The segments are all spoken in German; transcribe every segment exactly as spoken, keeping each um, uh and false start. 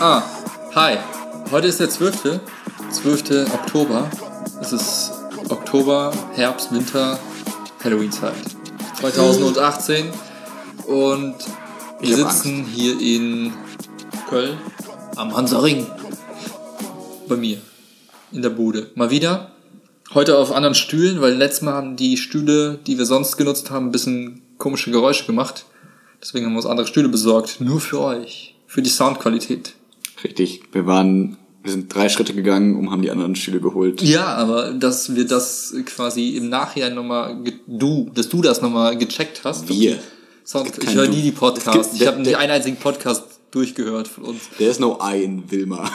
Ah, hi. Heute ist der zwölfte zwölfte Oktober. Es ist Oktober, Herbst, Winter, Halloween-Zeit. zwanzig achtzehn. Und wir sitzen hier in Köln am Hansaring. Bei mir. In der Bude. Mal wieder. Heute auf anderen Stühlen, weil letztes Mal haben die Stühle, die wir sonst genutzt haben, ein bisschen komische Geräusche gemacht. Deswegen haben wir uns andere Stühle besorgt. Nur für euch. Für die Soundqualität. Richtig. Wir waren, wir sind drei Schritte gegangen und haben die anderen Stühle geholt. Ja, aber dass wir das quasi im Nachhinein nochmal, du, dass du das nochmal gecheckt hast. Wir. Sound, ich höre nie die Podcasts. Gibt, ich habe nicht einen einzigen Podcast durchgehört von uns. There is no I in Wilma.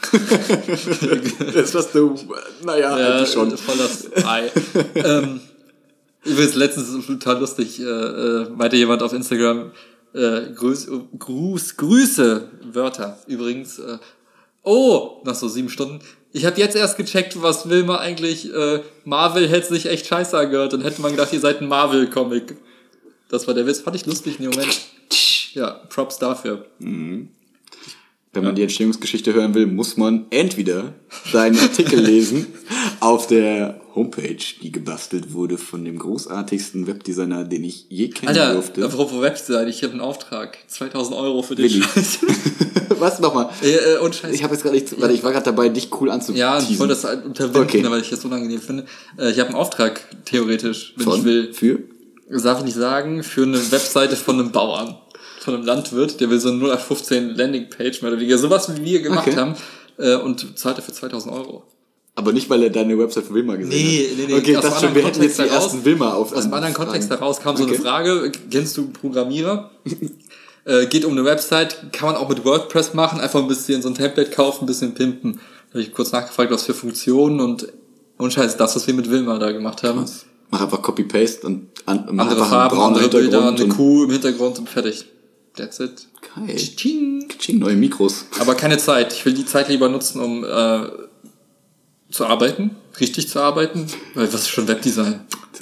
Das was du, naja, ja, eigentlich schon. Voll das Ei. ähm, übrigens, letztens total lustig, äh, äh, meinte jemand auf Instagram, äh, Grüß, Gruß, Grüße, Wörter, übrigens, äh, oh, nach so sieben Stunden, ich habe jetzt erst gecheckt, was Wilma eigentlich, äh, Marvel hätte sich echt scheiße angehört, dann hätte man gedacht, ihr seid ein Marvel-Comic. Das war der Witz, fand ich lustig in dem Moment. Ja, Props dafür. Mhm. Wenn man die Entstehungsgeschichte hören will, muss man entweder seinen Artikel lesen auf der Homepage, die gebastelt wurde von dem großartigsten Webdesigner, den ich je kennen Alter, durfte. Apropos Webdesign, ich habe einen Auftrag. zweitausend Euro für den Willi. Scheiß. Was nochmal? Äh, und Scheiß. Ich habe jetzt gerade nicht, warte, ich war gerade dabei, dich cool anzuteasen. Ja, ich wollte das unterwinden, okay. weil ich das unangenehm finde. Äh, ich habe einen Auftrag, theoretisch, wenn von? ich will. Für? Das darf ich nicht sagen, für eine Webseite von einem Bauern. Von einem Landwirt, der will so eine null acht fünfzehn Landingpage, mehr oder weniger, sowas wie wir gemacht okay. haben, äh, und zahlt dafür zweitausend Euro. Aber nicht, weil er deine Website von Wilma gesehen nee, hat. Nee, nee, okay, aus das schon, wir hätten jetzt die heraus, ersten Wilma auf. Aus einem anderen Kontext heraus kam so okay. eine Frage, kennst du Programmierer? äh, geht um eine Website, kann man auch mit WordPress machen, einfach ein bisschen so ein Template kaufen, ein bisschen pimpen. Da habe ich kurz nachgefragt, was für Funktionen und, und Scheiß, das, was wir mit Wilma da gemacht haben. Was? Mach einfach Copy-Paste und an, mach andere einfach Farben, einen andere Bilder, eine und Kuh im Hintergrund und fertig. That's it. Geil. Ching. Ching, neue Mikros. Aber keine Zeit. Ich will die Zeit lieber nutzen, um äh, zu arbeiten, richtig zu arbeiten, weil was ist schon Webdesign?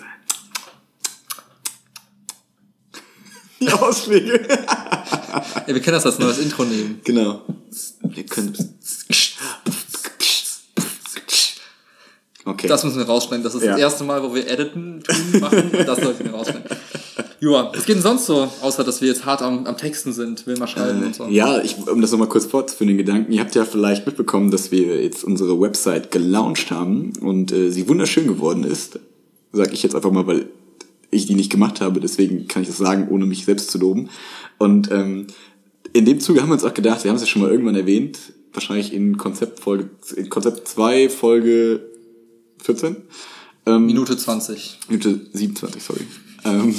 Die Auswege. Ja, wir können das als neues Intro nehmen. Genau. Wir können. Okay. Das müssen wir rausschneiden. Das ist ja. das erste Mal, wo wir editen tun, machen. Das sollten wir rausschneiden. Joa, was geht denn sonst so? Außer, dass wir jetzt hart am, am Texten sind, will mal schreiben äh, und so. Ja, ich, um das nochmal kurz fortzuführen, den Gedanken. Ihr habt ja vielleicht mitbekommen, dass wir jetzt unsere Website gelauncht haben und äh, sie wunderschön geworden ist. Sag ich jetzt einfach mal, weil ich die nicht gemacht habe. Deswegen kann ich das sagen, ohne mich selbst zu loben. Und ähm, in dem Zuge haben wir uns auch gedacht, wir haben es ja schon mal irgendwann erwähnt, wahrscheinlich in Konzeptfolge, in Konzept zwei, Folge vierzehn. Ähm, Minute zwanzig. Minute siebenundzwanzig, sorry. ähm,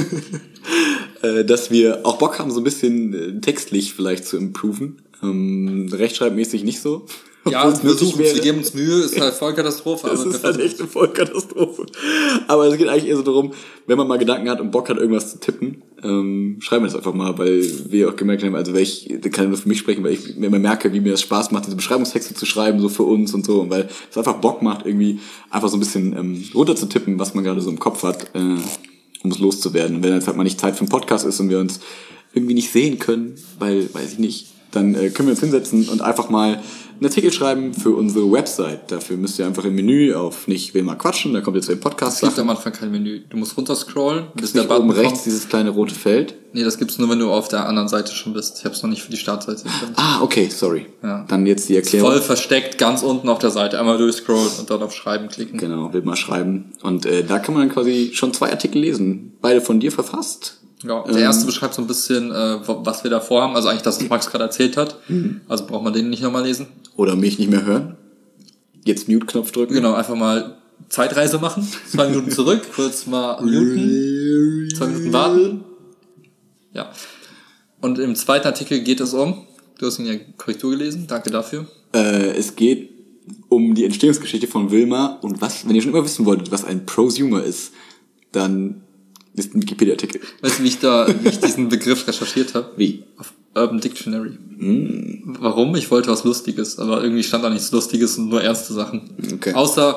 äh, dass wir auch Bock haben, so ein bisschen äh, textlich vielleicht zu improven. Ähm, rechtschreibmäßig nicht so. Ja, wir versuchen, wir geben uns Mühe, ist halt Vollkatastrophe. Das ist halt echt eine Vollkatastrophe. Aber es geht eigentlich eher so darum, wenn man mal Gedanken hat und Bock hat, irgendwas zu tippen, ähm, schreiben wir das einfach mal, weil wir auch gemerkt haben, also weil ich, das kann nur für mich sprechen, weil ich mir immer merke, wie mir das Spaß macht, diese Beschreibungstexte zu schreiben, so für uns und so, und weil es einfach Bock macht, irgendwie einfach so ein bisschen ähm, runter zu tippen, was man gerade so im Kopf hat, äh, um es loszuwerden. Und wenn jetzt halt mal nicht Zeit für einen Podcast ist und wir uns irgendwie nicht sehen können, weil, weiß ich nicht, dann äh, können wir uns hinsetzen und einfach mal einen Artikel schreiben für unsere Website. Dafür müsst ihr einfach im Menü auf nicht will mal quatschen, da kommt jetzt der Podcast. Es gibt am Anfang kein Menü. Du musst runterscrollen, bis der Button oben rechts kommt. Dieses kleine rote Feld. Nee, das gibt's nur, wenn du auf der anderen Seite schon bist. Ich hab's noch nicht für die Startseite. Ah, okay, sorry. Ja. Dann jetzt die Erklärung. Voll versteckt, ganz unten auf der Seite. Einmal durchscrollen und dann auf Schreiben klicken. Genau, will mal schreiben. Und äh, da kann man dann quasi schon zwei Artikel lesen. Beide von dir verfasst. Ja, der ähm, erste beschreibt so ein bisschen, äh, was wir da vorhaben. Also eigentlich das, was Max gerade erzählt hat. Mhm. Also braucht man den nicht nochmal lesen. Oder mich nicht mehr hören. Jetzt Mute-Knopf drücken. Genau, einfach mal Zeitreise machen. Zwei Minuten zurück, kurz mal muten. Zwei Minuten warten. Ja. Und im zweiten Artikel geht es um, du hast ihn ja Korrektur gelesen, danke dafür. Äh, es geht um die Entstehungsgeschichte von Wilma und was, wenn ihr schon immer wissen wolltet, was ein Prosumer ist, dann ist ein Wikipedia-Artikel. Weißt du, wie ich da, wie ich diesen Begriff recherchiert habe? Wie? Auf Urban Dictionary. Mm. Warum? Ich wollte was Lustiges, aber irgendwie stand da nichts Lustiges und nur ernste Sachen. Okay. Außer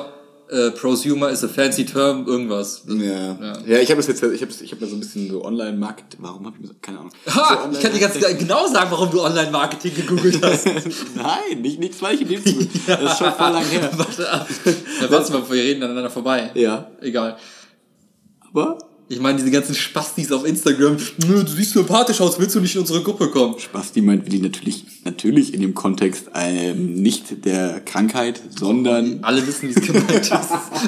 äh, Prosumer is a fancy term, irgendwas. Ja, ja, ja ich habe das jetzt, ich habe ich hab mir so ein bisschen so Online-Marketing, warum habe ich mir, keine Ahnung. Ha, so ich kann dir ganz genau sagen, warum du Online-Marketing gegoogelt hast. Nein, nicht, nichts falsch in dem Zuge. Das ist schon voll lang her. Warte ab. Ja, warte mal, wir reden aneinander vorbei. Ja. Egal. Aber? Ich meine, diese ganzen Spastis auf Instagram, nö, du siehst sympathisch aus, willst du nicht in unsere Gruppe kommen? Spasti meint Willi natürlich, natürlich in dem Kontext ähm, nicht der Krankheit, sondern... Alle wissen, wie es gemeint ist.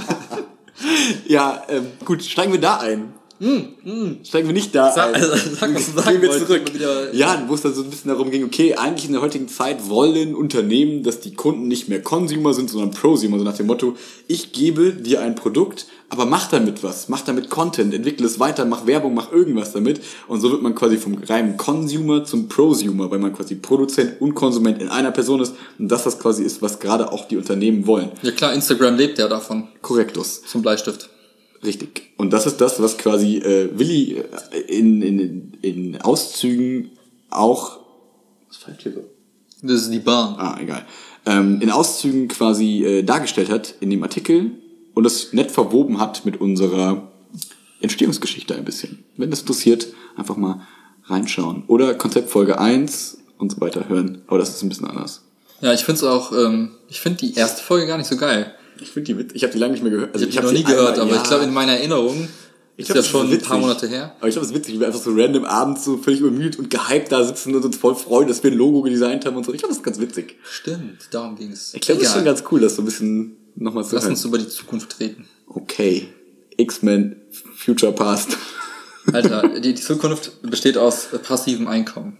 Ja, ähm, gut, steigen wir da ein. Mm, mm. Steigen wir nicht da sag, ein. Also, sag, was du sagen Gehen wir wolltest, zurück. Wieder, ja, wo es dann so ein bisschen darum ging, okay, eigentlich in der heutigen Zeit wollen Unternehmen, dass die Kunden nicht mehr Consumer sind, sondern Prosumer. So nach dem Motto, ich gebe dir ein Produkt, aber mach damit was. Mach damit Content, entwickle es weiter, mach Werbung, mach irgendwas damit. Und so wird man quasi vom reinen Consumer zum Prosumer, weil man quasi Produzent und Konsument in einer Person ist. Und dass das quasi ist, was gerade auch die Unternehmen wollen. Ja klar, Instagram lebt ja davon. Korrektus. Zum Bleistift. Richtig. Und das ist das, was quasi äh, Willi in, in, in Auszügen auch... Was fällt hier so? Das ist die Bahn. Ah, egal. Ähm, in Auszügen quasi äh, dargestellt hat in dem Artikel und das nett verwoben hat mit unserer Entstehungsgeschichte ein bisschen. Wenn das interessiert, einfach mal reinschauen. Oder Konzeptfolge eins und so weiter hören. Aber das ist ein bisschen anders. Ja, ich finde es auch... Ähm, ich finde die erste Folge gar nicht so geil. Ich finde die, ich habe die lange nicht mehr gehört. Also ich habe hab die noch nie gehört, einmal, aber ja. Ich glaube in meiner Erinnerung ist glaub, das schon ist ein paar Monate her. Aber ich glaube, es ist witzig, wie wir einfach so random abends so völlig übermüdet und gehypt da sitzen und uns voll freuen, dass wir ein Logo gedesignt haben und so. Ich glaube, das ist ganz witzig. Stimmt, darum ging es. Ich glaube, das ist schon ganz cool, das so ein bisschen nochmal zu Lass hören. uns über die Zukunft reden. Okay. X-Men Future Past. Alter, die, die Zukunft besteht aus passivem Einkommen.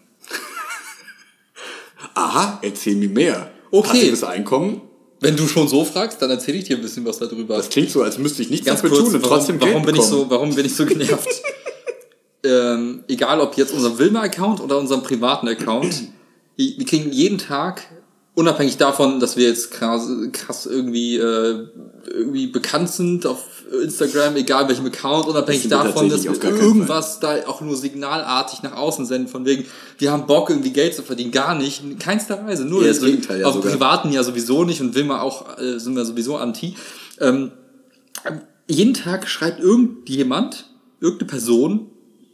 Aha, erzähl mir mehr. Okay. Passives Einkommen. Wenn du schon so fragst, dann erzähle ich dir ein bisschen was darüber. Das klingt so, als müsste ich nichts Ganz dafür kurz, tun und warum, trotzdem warum Geld bin ich bekommen. so, warum bin ich so genervt? ähm, egal, ob jetzt unserem Wilma-Account oder unserem privaten Account, wir kriegen jeden Tag, unabhängig davon, dass wir jetzt krass, krass irgendwie, äh, irgendwie bekannt sind auf Instagram, egal welchem Account, unabhängig davon, dass wir irgendwas da auch nur signalartig nach außen senden, von wegen, wir haben Bock, irgendwie Geld zu verdienen, gar nicht, in keinster Weise, nur ja, das Gegenteil, ja, auf sogar. privaten ja sowieso nicht und Wilma auch, äh, sind wir sowieso anti. Ähm, jeden Tag schreibt irgendjemand, irgendeine Person,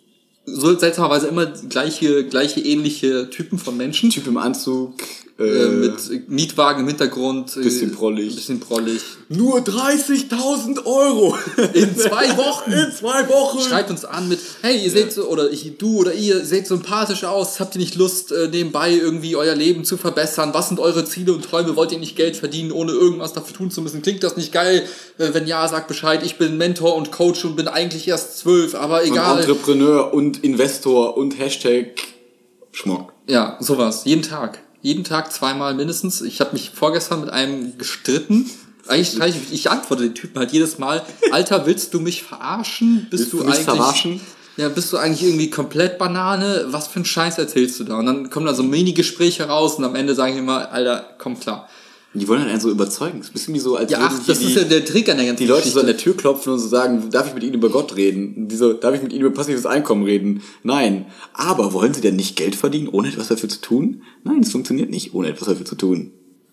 so seltsamerweise immer gleiche, gleiche ähnliche Typen von Menschen. Typ im Anzug, äh, äh, mit Mietwagen im Hintergrund. Bisschen prollig. Bisschen prollig. Nur dreißigtausend Euro! In zwei Wochen! In zwei Wochen! Schreibt uns an mit, hey, ihr seht so, oder ich, du oder ihr seht sympathisch aus, habt ihr nicht Lust, äh, nebenbei irgendwie euer Leben zu verbessern? Was sind eure Ziele und Träume? Wollt ihr nicht Geld verdienen, ohne irgendwas dafür tun zu müssen? Klingt das nicht geil? Äh, wenn ja, sagt Bescheid, ich bin Mentor und Coach und bin eigentlich erst zwölf, aber egal. Und Entrepreneur und Investor und Hashtag Schmuck. Ja, sowas. Jeden Tag. Jeden Tag zweimal mindestens. Ich habe mich vorgestern mit einem gestritten. Eigentlich streiche ich, ich antworte den Typen halt jedes Mal, Alter, willst du mich verarschen? Bist willst du, du mich eigentlich verarschen? Ja, bist du eigentlich irgendwie komplett Banane? Was für einen Scheiß erzählst du da? Und dann kommen da so Mini-Gespräche raus und am Ende sagen die immer, Alter, komm klar. Die wollen halt einen so überzeugen. Das ist ein bisschen wie so, als ja, ach, das die, ist ja der Trick an der ganzen die Leute Geschichte. so an der Tür klopfen und so sagen, darf ich mit ihnen über Gott reden? Und die so, darf ich mit ihnen über passives Einkommen reden? Nein. Aber wollen sie denn nicht Geld verdienen, ohne etwas dafür zu tun? Nein, es funktioniert nicht, ohne etwas dafür zu tun.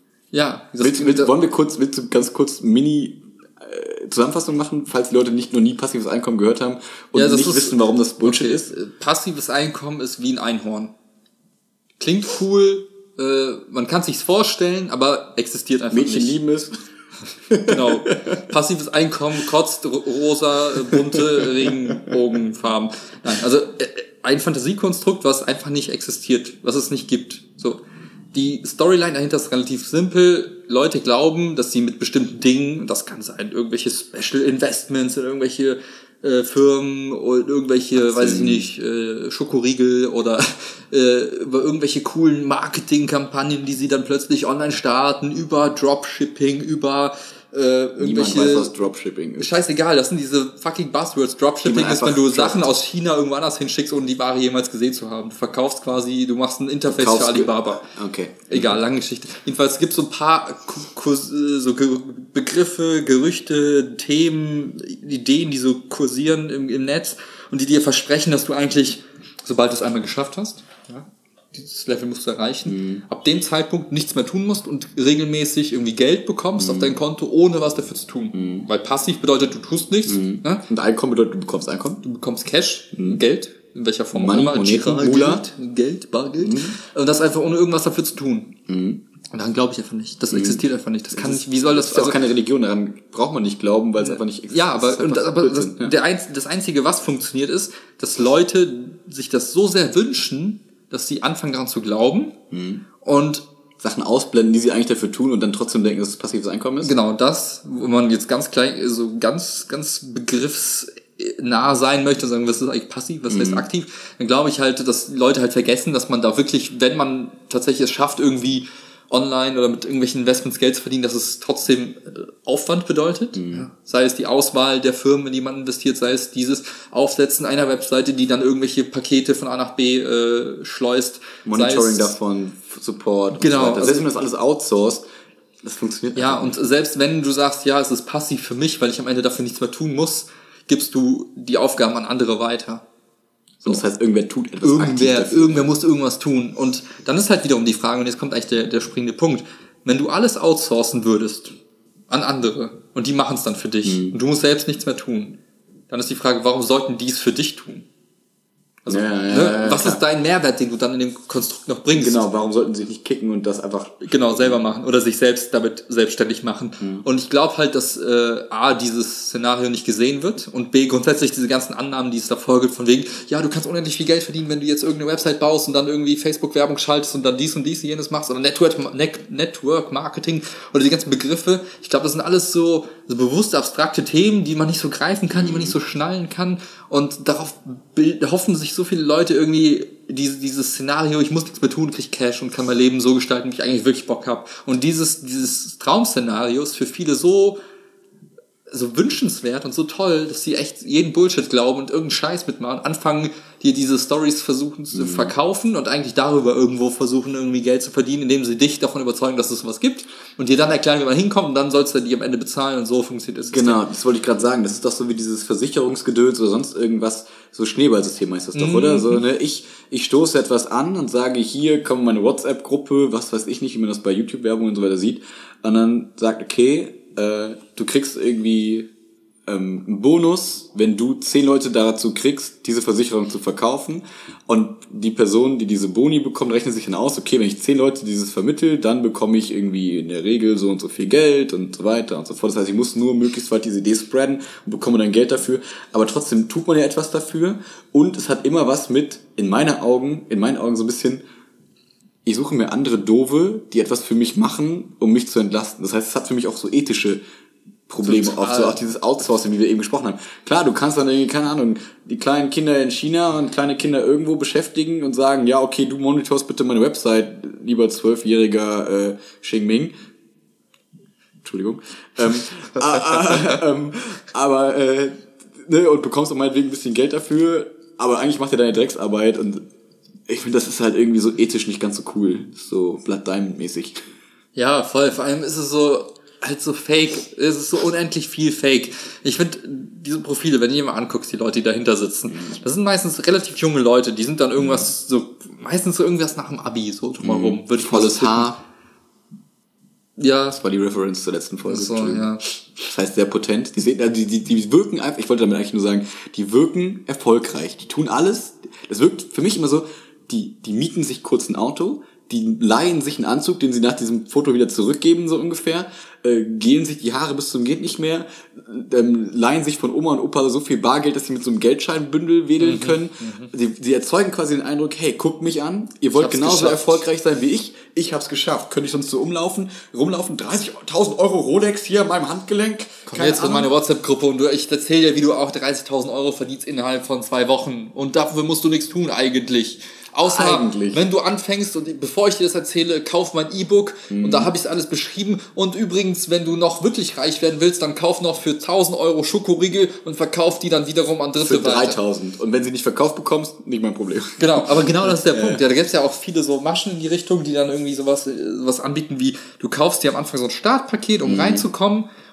Ja. Das willst, willst, wollen wir kurz, willst du ganz kurz Mini äh, Zusammenfassung machen, falls die Leute nicht noch nie passives Einkommen gehört haben und ja, nicht ist, wissen, warum das Bullshit okay, ist? Passives Einkommen ist wie ein Einhorn. Klingt cool, äh, man kann sich's vorstellen, aber existiert einfach Mädchen nicht. lieben es. Genau. Passives Einkommen, kotzt, rosa, bunte, Regenbogenfarben. Nein, also äh, ein Fantasiekonstrukt, was einfach nicht existiert, was es nicht gibt. So. Die Storyline dahinter ist relativ simpel. Leute glauben, dass sie mit bestimmten Dingen, das kann sein, irgendwelche Special Investments in irgendwelche äh, Firmen oder irgendwelche, Aktien. Weiß ich nicht, äh, Schokoriegel oder äh, über irgendwelche coolen Marketingkampagnen, die sie dann plötzlich online starten, über Dropshipping, über äh, irgendwelche... Niemand weiß, was Dropshipping ist. Scheißegal, das sind diese fucking Buzzwords. Dropshipping ist, wenn du droppt. Sachen aus China irgendwo anders hinschickst, ohne die Ware jemals gesehen zu haben. Du verkaufst quasi, du machst ein Interface für Alibaba. Okay. Egal, lange Geschichte. Jedenfalls gibt es so ein paar so Begriffe, Gerüchte, Themen, Ideen, die so kursieren im, im Netz und die dir versprechen, dass du eigentlich, sobald du es einmal geschafft hast, ja, dieses Level musst du erreichen, mhm. ab dem Zeitpunkt nichts mehr tun musst und regelmäßig irgendwie Geld bekommst mhm. auf dein Konto, ohne was dafür zu tun. Mhm. Weil passiv bedeutet, du tust nichts. Mhm. Ne? Und Einkommen bedeutet, du bekommst Einkommen. Du bekommst Cash, mhm. Geld, in welcher Form auch immer. Geld, Geld, Bargeld. Mhm. Und das einfach ohne irgendwas dafür zu tun. Mhm. Und daran glaube ich einfach nicht. Das mhm. existiert einfach nicht. Das kann das nicht, wie soll das... Das ist also, auch keine Religion, daran braucht man nicht glauben, weil es einfach nicht existiert. Ja, aber, und, aber das, ja. Der Einz, das Einzige, was funktioniert, ist, dass Leute sich das so sehr wünschen, dass sie anfangen daran zu glauben mhm. und Sachen ausblenden, die sie eigentlich dafür tun und dann trotzdem denken, dass es passives Einkommen ist. Genau, das, wo man jetzt ganz klein, so ganz, ganz begriffsnah sein möchte, sagen, was ist eigentlich passiv, was mhm. heißt aktiv, dann glaube ich halt, dass Leute halt vergessen, dass man da wirklich, wenn man tatsächlich es schafft, irgendwie online oder mit irgendwelchen Investments Geld zu verdienen, dass es trotzdem Aufwand bedeutet. Mhm. Ja. Sei es die Auswahl der Firmen, in die man investiert, sei es dieses Aufsetzen einer Webseite, die dann irgendwelche Pakete von A nach B äh, schleust. Monitoring davon, Support genau, und so weiter. Selbst wenn das alles outsourced, das funktioniert ja, und nicht. Selbst wenn du sagst, ja, es ist passiv für mich, weil ich am Ende dafür nichts mehr tun muss, gibst du die Aufgaben an andere weiter. So. Das heißt, irgendwer tut etwas Irgendwer, irgendwer muss irgendwas tun. Und dann ist halt wiederum die Frage, und jetzt kommt eigentlich der, der springende Punkt. Wenn du alles outsourcen würdest an andere und die machen es dann für dich mhm. und du musst selbst nichts mehr tun, dann ist die Frage, warum sollten die es für dich tun? Also, ja, ja, ne? ja, was klar. ist dein Mehrwert, den du dann in dem Konstrukt noch bringst? Genau, warum sollten sie nicht kicken und das einfach... Genau, selber machen oder sich selbst damit selbstständig machen. Mhm. Und ich glaube halt, dass äh, A, dieses Szenario nicht gesehen wird und B, grundsätzlich diese ganzen Annahmen, die es da folgt, von wegen, ja, du kannst unendlich viel Geld verdienen, wenn du jetzt irgendeine Website baust und dann irgendwie Facebook-Werbung schaltest und dann dies und dies und jenes machst oder Network, Net- Network Marketing oder die ganzen Begriffe. Ich glaube, das sind alles so, so bewusste, abstrakte Themen, die man nicht so greifen kann, die man nicht so schnallen kann. Und darauf bild- hoffen sich so viele Leute irgendwie, diese, dieses Szenario, ich muss nichts mehr tun, krieg Cash und kann mein Leben so gestalten, wie ich eigentlich wirklich Bock habe. Und dieses, dieses Traum-Szenario ist für viele so, so wünschenswert und so toll, dass sie echt jeden Bullshit glauben und irgendeinen Scheiß mitmachen, anfangen, dir diese Stories versuchen zu mhm. verkaufen und eigentlich darüber irgendwo versuchen, irgendwie Geld zu verdienen, indem sie dich davon überzeugen, dass es sowas gibt und dir dann erklären, wie man hinkommt und dann sollst du die am Ende bezahlen und so funktioniert es. Genau, das wollte ich gerade sagen. Das ist doch so wie dieses Versicherungsgedöns oder sonst irgendwas, so Schneeballsystem heißt das doch, mhm. oder? So, ne, ich, ich stoße etwas an und sage, hier kommt meine WhatsApp-Gruppe, was weiß ich nicht, wie man das bei YouTube-Werbung und so weiter sieht, und dann sagt, okay, äh, du kriegst irgendwie ähm, einen Bonus, wenn du zehn Leute dazu kriegst, diese Versicherung zu verkaufen, und die Person, die diese Boni bekommt, rechnet sich dann aus, okay, wenn ich zehn Leute dieses vermittle, dann bekomme ich irgendwie in der Regel so und so viel Geld und so weiter und so fort. Das heißt, ich muss nur möglichst weit diese Idee spreaden und bekomme dann Geld dafür, aber trotzdem tut man ja etwas dafür und es hat immer was mit, in meinen Augen, in meinen Augen so ein bisschen, ich suche mir andere Dove, die etwas für mich machen, um mich zu entlasten. Das heißt, es hat für mich auch so ethische Probleme, auch so auch dieses Outsourcing, wie wir eben gesprochen haben. Klar, du kannst dann irgendwie, keine Ahnung, die kleinen Kinder in China und kleine Kinder irgendwo beschäftigen und sagen, ja, okay, du monitorst bitte meine Website, lieber zwölfjähriger äh, Xingming. Entschuldigung. ähm, äh, äh, äh, aber, äh, ne, und bekommst auch meinetwegen ein bisschen Geld dafür, aber eigentlich macht er deine Drecksarbeit und ich finde, das ist halt irgendwie so ethisch nicht ganz so cool. So Blood Diamond-mäßig. Ja, voll. Vor allem ist es so, halt so fake. Es ist so unendlich viel fake. Ich finde, diese Profile, wenn du dir mal anguckst, die Leute, die dahinter sitzen, das sind meistens relativ junge Leute, die sind dann irgendwas so, meistens so irgendwas nach dem Abi, so drumherum. Mhm. Würde ich volles Haar. Ja. Das war die Reference zur letzten Folge. So, ja. Das heißt, sehr potent. Die, sehen, die, die, die wirken einfach, ich wollte damit eigentlich nur sagen, die wirken erfolgreich. Die tun alles. Das wirkt für mich immer so, die, die mieten sich kurz ein Auto, die leihen sich einen Anzug, den sie nach diesem Foto wieder zurückgeben, so ungefähr, äh, gehen sich die Haare bis zum geht nicht mehr, ähm, leihen sich von Oma und Opa so viel Bargeld, dass sie mit so einem Geldscheinbündel wedeln mhm, können. Mhm. Sie, sie erzeugen quasi den Eindruck, hey, guckt mich an, ihr wollt genauso geschafft. erfolgreich sein wie ich, ich hab's geschafft. Könnte ich sonst so umlaufen, rumlaufen, dreißigtausend Euro Rolex hier an meinem Handgelenk. Komm Keine jetzt Ahnung. in meine WhatsApp-Gruppe und du, ich erzähl dir, wie du auch dreißigtausend Euro verdienst innerhalb von zwei Wochen. Und dafür musst du nichts tun eigentlich. Außer, Eigentlich. wenn du anfängst und bevor ich dir das erzähle, kauf mein E-Book mhm. und da habe ich alles beschrieben. Und übrigens, wenn du noch wirklich reich werden willst, dann kauf noch für tausend Euro Schokoriegel und verkauf die dann wiederum an Dritte weiter. Für dreitausend. Und wenn sie nicht verkauft bekommst, nicht mein Problem. Genau, aber genau das ist der Punkt. Ja, da gibt's ja auch viele so Maschen in die Richtung, die dann irgendwie sowas, sowas anbieten wie, du kaufst dir am Anfang so ein Startpaket, um mhm. reinzukommen.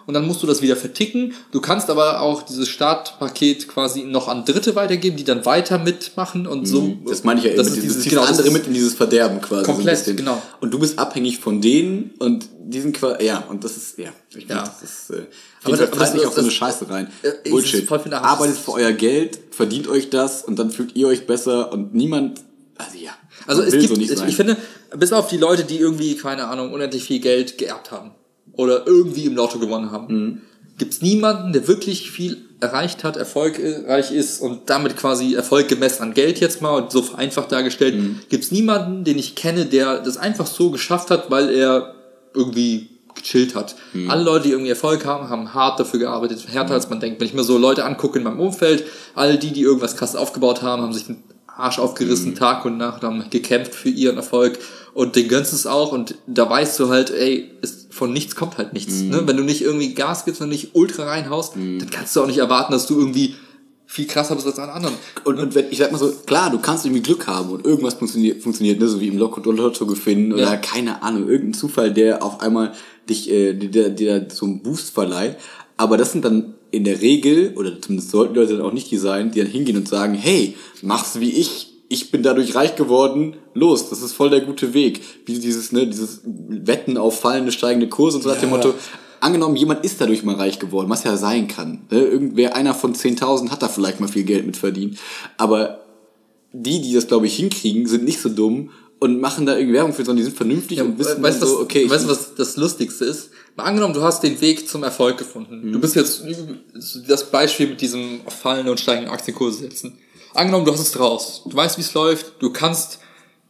und dann musst du das wieder verticken. Du kannst aber auch dieses Startpaket quasi noch an Dritte weitergeben, die dann weiter mitmachen und so. Das meine ich ja eben, das mit ist dieses, dieses, genau, genau, andere das mit in dieses Verderben quasi. komplett, so ein bisschen. genau. Und du bist abhängig von denen und diesen quasi, ja, und das ist, ja, ich Ja. finde, das ist, äh, Aber aber das- das, nicht das- auf so eine das- Scheiße rein. äh, ich- Bullshit. voll finde, Arbeitet das- für euer Geld, verdient euch das und dann fühlt ihr euch besser und niemand, also ja. Also man es will gibt, so nicht ich, sein. ich finde, bis auf die Leute, die irgendwie, keine Ahnung, unendlich viel Geld geerbt haben oder irgendwie im Lotto gewonnen haben, Mhm. gibt's niemanden, der wirklich viel erreicht hat, erfolgreich ist und damit quasi Erfolg gemessen an Geld jetzt mal und so vereinfacht dargestellt, Mhm. gibt's niemanden, den ich kenne, der das einfach so geschafft hat, weil er irgendwie gechillt hat. Mhm. Alle Leute, die irgendwie Erfolg haben, haben hart dafür gearbeitet, härter als man denkt. Wenn ich mir so Leute angucke in meinem Umfeld, all die, die irgendwas krass aufgebaut haben, haben sich den Arsch aufgerissen, Tag und Nacht, haben gekämpft für ihren Erfolg und den gönnst es auch und da weißt du halt, ey, es, von nichts kommt halt nichts. Ne? Wenn du nicht irgendwie Gas gibst, wenn du nicht ultra reinhaust, dann kannst du auch nicht erwarten, dass du irgendwie viel krasser bist als alle anderen. Und, und wenn, ich sag mal so, klar, du kannst irgendwie Glück haben und irgendwas funktioniert, funktioniert, ne, so wie im Lotto, Lotto gewinnen oder Ja. keine Ahnung, irgendein Zufall, der auf einmal dich, äh, dir, dir so einen Boost verleiht. Aber das sind dann in der Regel, oder zumindest sollten Leute dann auch nicht die sein, die dann hingehen und sagen, hey, mach's wie ich, ich bin dadurch reich geworden, los, das ist voll der gute Weg. Wie dieses, ne, dieses Wetten auf fallende, steigende Kurse und so nach dem Ja. Motto, angenommen, jemand ist dadurch mal reich geworden, was ja sein kann. Ne? Irgendwer, einer von zehntausend hat da vielleicht mal viel Geld mit verdient. Aber die, die das, glaube ich, hinkriegen, sind nicht so dumm und machen da irgendwie Werbung für, sondern die sind vernünftig und wissen weißt, dann so, was, okay, ich weißt du, was das Lustigste ist? Mal angenommen, du hast den Weg zum Erfolg gefunden. Du bist jetzt das Beispiel mit diesem auf fallenden und steigenden Aktienkurse setzen. Angenommen, du hast es raus. Du weißt, wie es läuft. Du kannst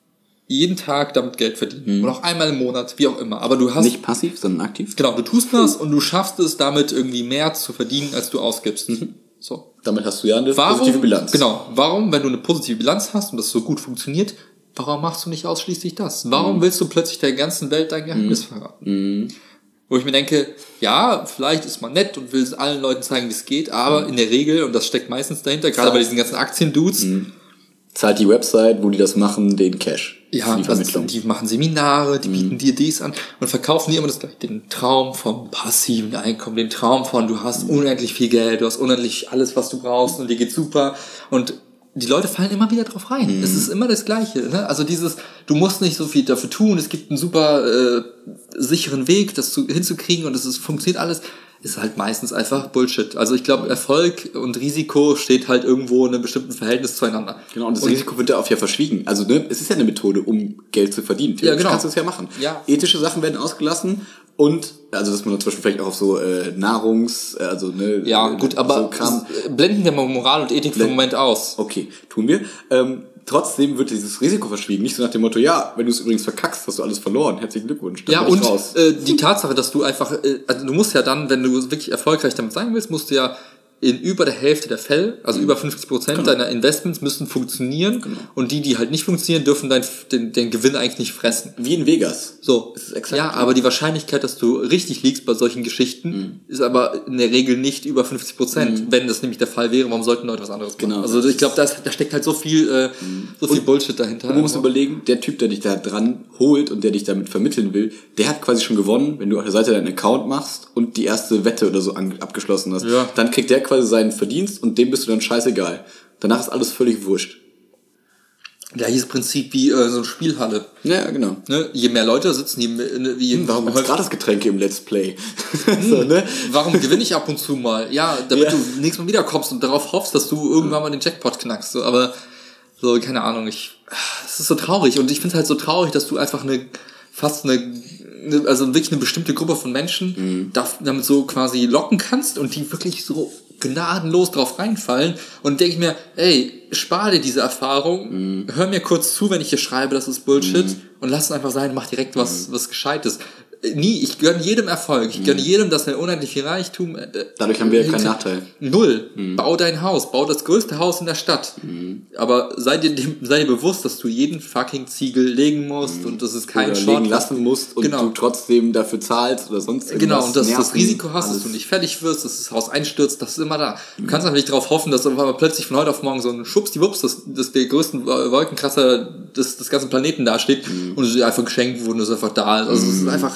jeden Tag damit Geld verdienen. Oder auch einmal im Monat, wie auch immer. Aber du hast... nicht passiv, sondern aktiv. Genau, du tust das und du schaffst es, damit irgendwie mehr zu verdienen, als du ausgibst. So. Damit hast du ja eine Warum, positive Bilanz. Genau. Warum, wenn du eine positive Bilanz hast und das so gut funktioniert, warum machst du nicht ausschließlich das? Warum Mhm. willst du plötzlich der ganzen Welt dein Geheimnis verraten? Mhm. Wo ich mir denke, ja, vielleicht ist man nett und will es allen Leuten zeigen, wie es geht, aber in der Regel, und das steckt meistens dahinter, gerade bei diesen ganzen Aktien-Dudes, Zahlt die Website, wo die das machen, den Cash. ja, für die also Vermittlung. die machen Seminare, die bieten dir dies an und verkaufen dir immer das gleiche, den Traum vom passiven Einkommen, den Traum von, du hast unendlich viel Geld, du hast unendlich alles, was du brauchst und dir geht's super und die Leute fallen immer wieder drauf rein. Es ist immer das Gleiche. Ne? Also dieses, du musst nicht so viel dafür tun, es gibt einen super äh, sicheren Weg, das zu, hinzukriegen und es ist, funktioniert alles, ist halt meistens einfach Bullshit. Also ich glaube, Erfolg und Risiko steht halt irgendwo in einem bestimmten Verhältnis zueinander. Genau, und das Risiko wird da oft ja verschwiegen. Also, ne, es ist ja eine Methode, um Geld zu verdienen. Ja, genau. Kannst du es ja machen. Ja. Ethische Sachen werden ausgelassen und, also, dass man zum Beispiel vielleicht auch auf so, äh, Nahrungs, äh, also, ne, Ja, äh, gut, aber so Kram. das- blenden wir mal Moral und Ethik für einen Moment aus. Okay, tun wir. Ähm, trotzdem wird dieses Risiko verschwiegen. Nicht so nach dem Motto, ja, wenn du es übrigens verkackst, hast du alles verloren. Herzlichen Glückwunsch. Dann Ja, bin ich und raus. äh, die Tatsache, dass du einfach, äh, also du musst ja dann, wenn du wirklich erfolgreich damit sein willst, musst du ja in über der Hälfte der Fälle, also über fünfzig Prozent Genau. deiner Investments müssen funktionieren und die, die halt nicht funktionieren, dürfen dein, den, den Gewinn eigentlich nicht fressen. Wie in Vegas. So, Es ist exakt ja, so. aber die Wahrscheinlichkeit, dass du richtig liegst bei solchen Geschichten, Mhm. ist aber in der Regel nicht über fünfzig Prozent. Wenn das nämlich der Fall wäre, warum sollten Leute was anderes machen? Genau. Also ich glaube, da, ist- da steckt halt so viel, äh, so viel Bullshit dahinter. Und man muss überlegen, der Typ, der dich da dran holt und der dich damit vermitteln will, der hat quasi schon gewonnen, wenn du auf der Seite deinen Account machst und die erste Wette oder so an, abgeschlossen hast. Ja. Dann kriegt der quasi seinen Verdienst und dem bist du dann scheißegal. Danach ist alles völlig wurscht. Ja, hier ist das Prinzip wie äh, so eine Spielhalle. Ja, genau. Ne? Je mehr Leute da sitzen, je mehr, wie Hm, warum gibt's Gratisgetränke im Let's Play? so, ne? Warum gewinne ich ab und zu mal? Ja, damit Ja. du nächstes Mal wiederkommst und darauf hoffst, dass du irgendwann mal den Jackpot knackst. So, aber so, keine Ahnung, ich, es ist so traurig und ich finde es halt so traurig, dass du einfach eine, fast eine, eine also wirklich eine bestimmte Gruppe von Menschen Mhm. darf, damit so quasi locken kannst und die wirklich so gnadenlos drauf reinfallen und denke ich mir, ey, spar dir diese Erfahrung, Mhm. hör mir kurz zu, wenn ich hier schreibe, das ist Bullshit und lass es einfach sein, mach direkt was, Mhm. was Gescheites. Nie, ich gönne jedem Erfolg, ich gönne jedem, dass er unendlich viel Reichtum. Äh, Dadurch haben wir ja keinen hinkriegt. Nachteil. Null. Bau dein Haus, bau das größte Haus in der Stadt. Aber sei dir, dem- sei dir bewusst, dass du jeden fucking Ziegel legen musst und das ist kein Oder legen Shortcut. lassen musst und Genau. du trotzdem dafür zahlst oder sonst irgendwas. Genau, und dass du das Nerven, Risiko hast, dass alles. du nicht fertig wirst, dass das Haus einstürzt, das ist immer da. Du kannst einfach nicht darauf hoffen, dass aber plötzlich von heute auf morgen so ein Schwuppsdiwupps, dass, dass der größten Wolkenkratzer des, des ganzen Planeten dasteht und es dir einfach geschenkt wurde und es ist einfach da. Also es ist einfach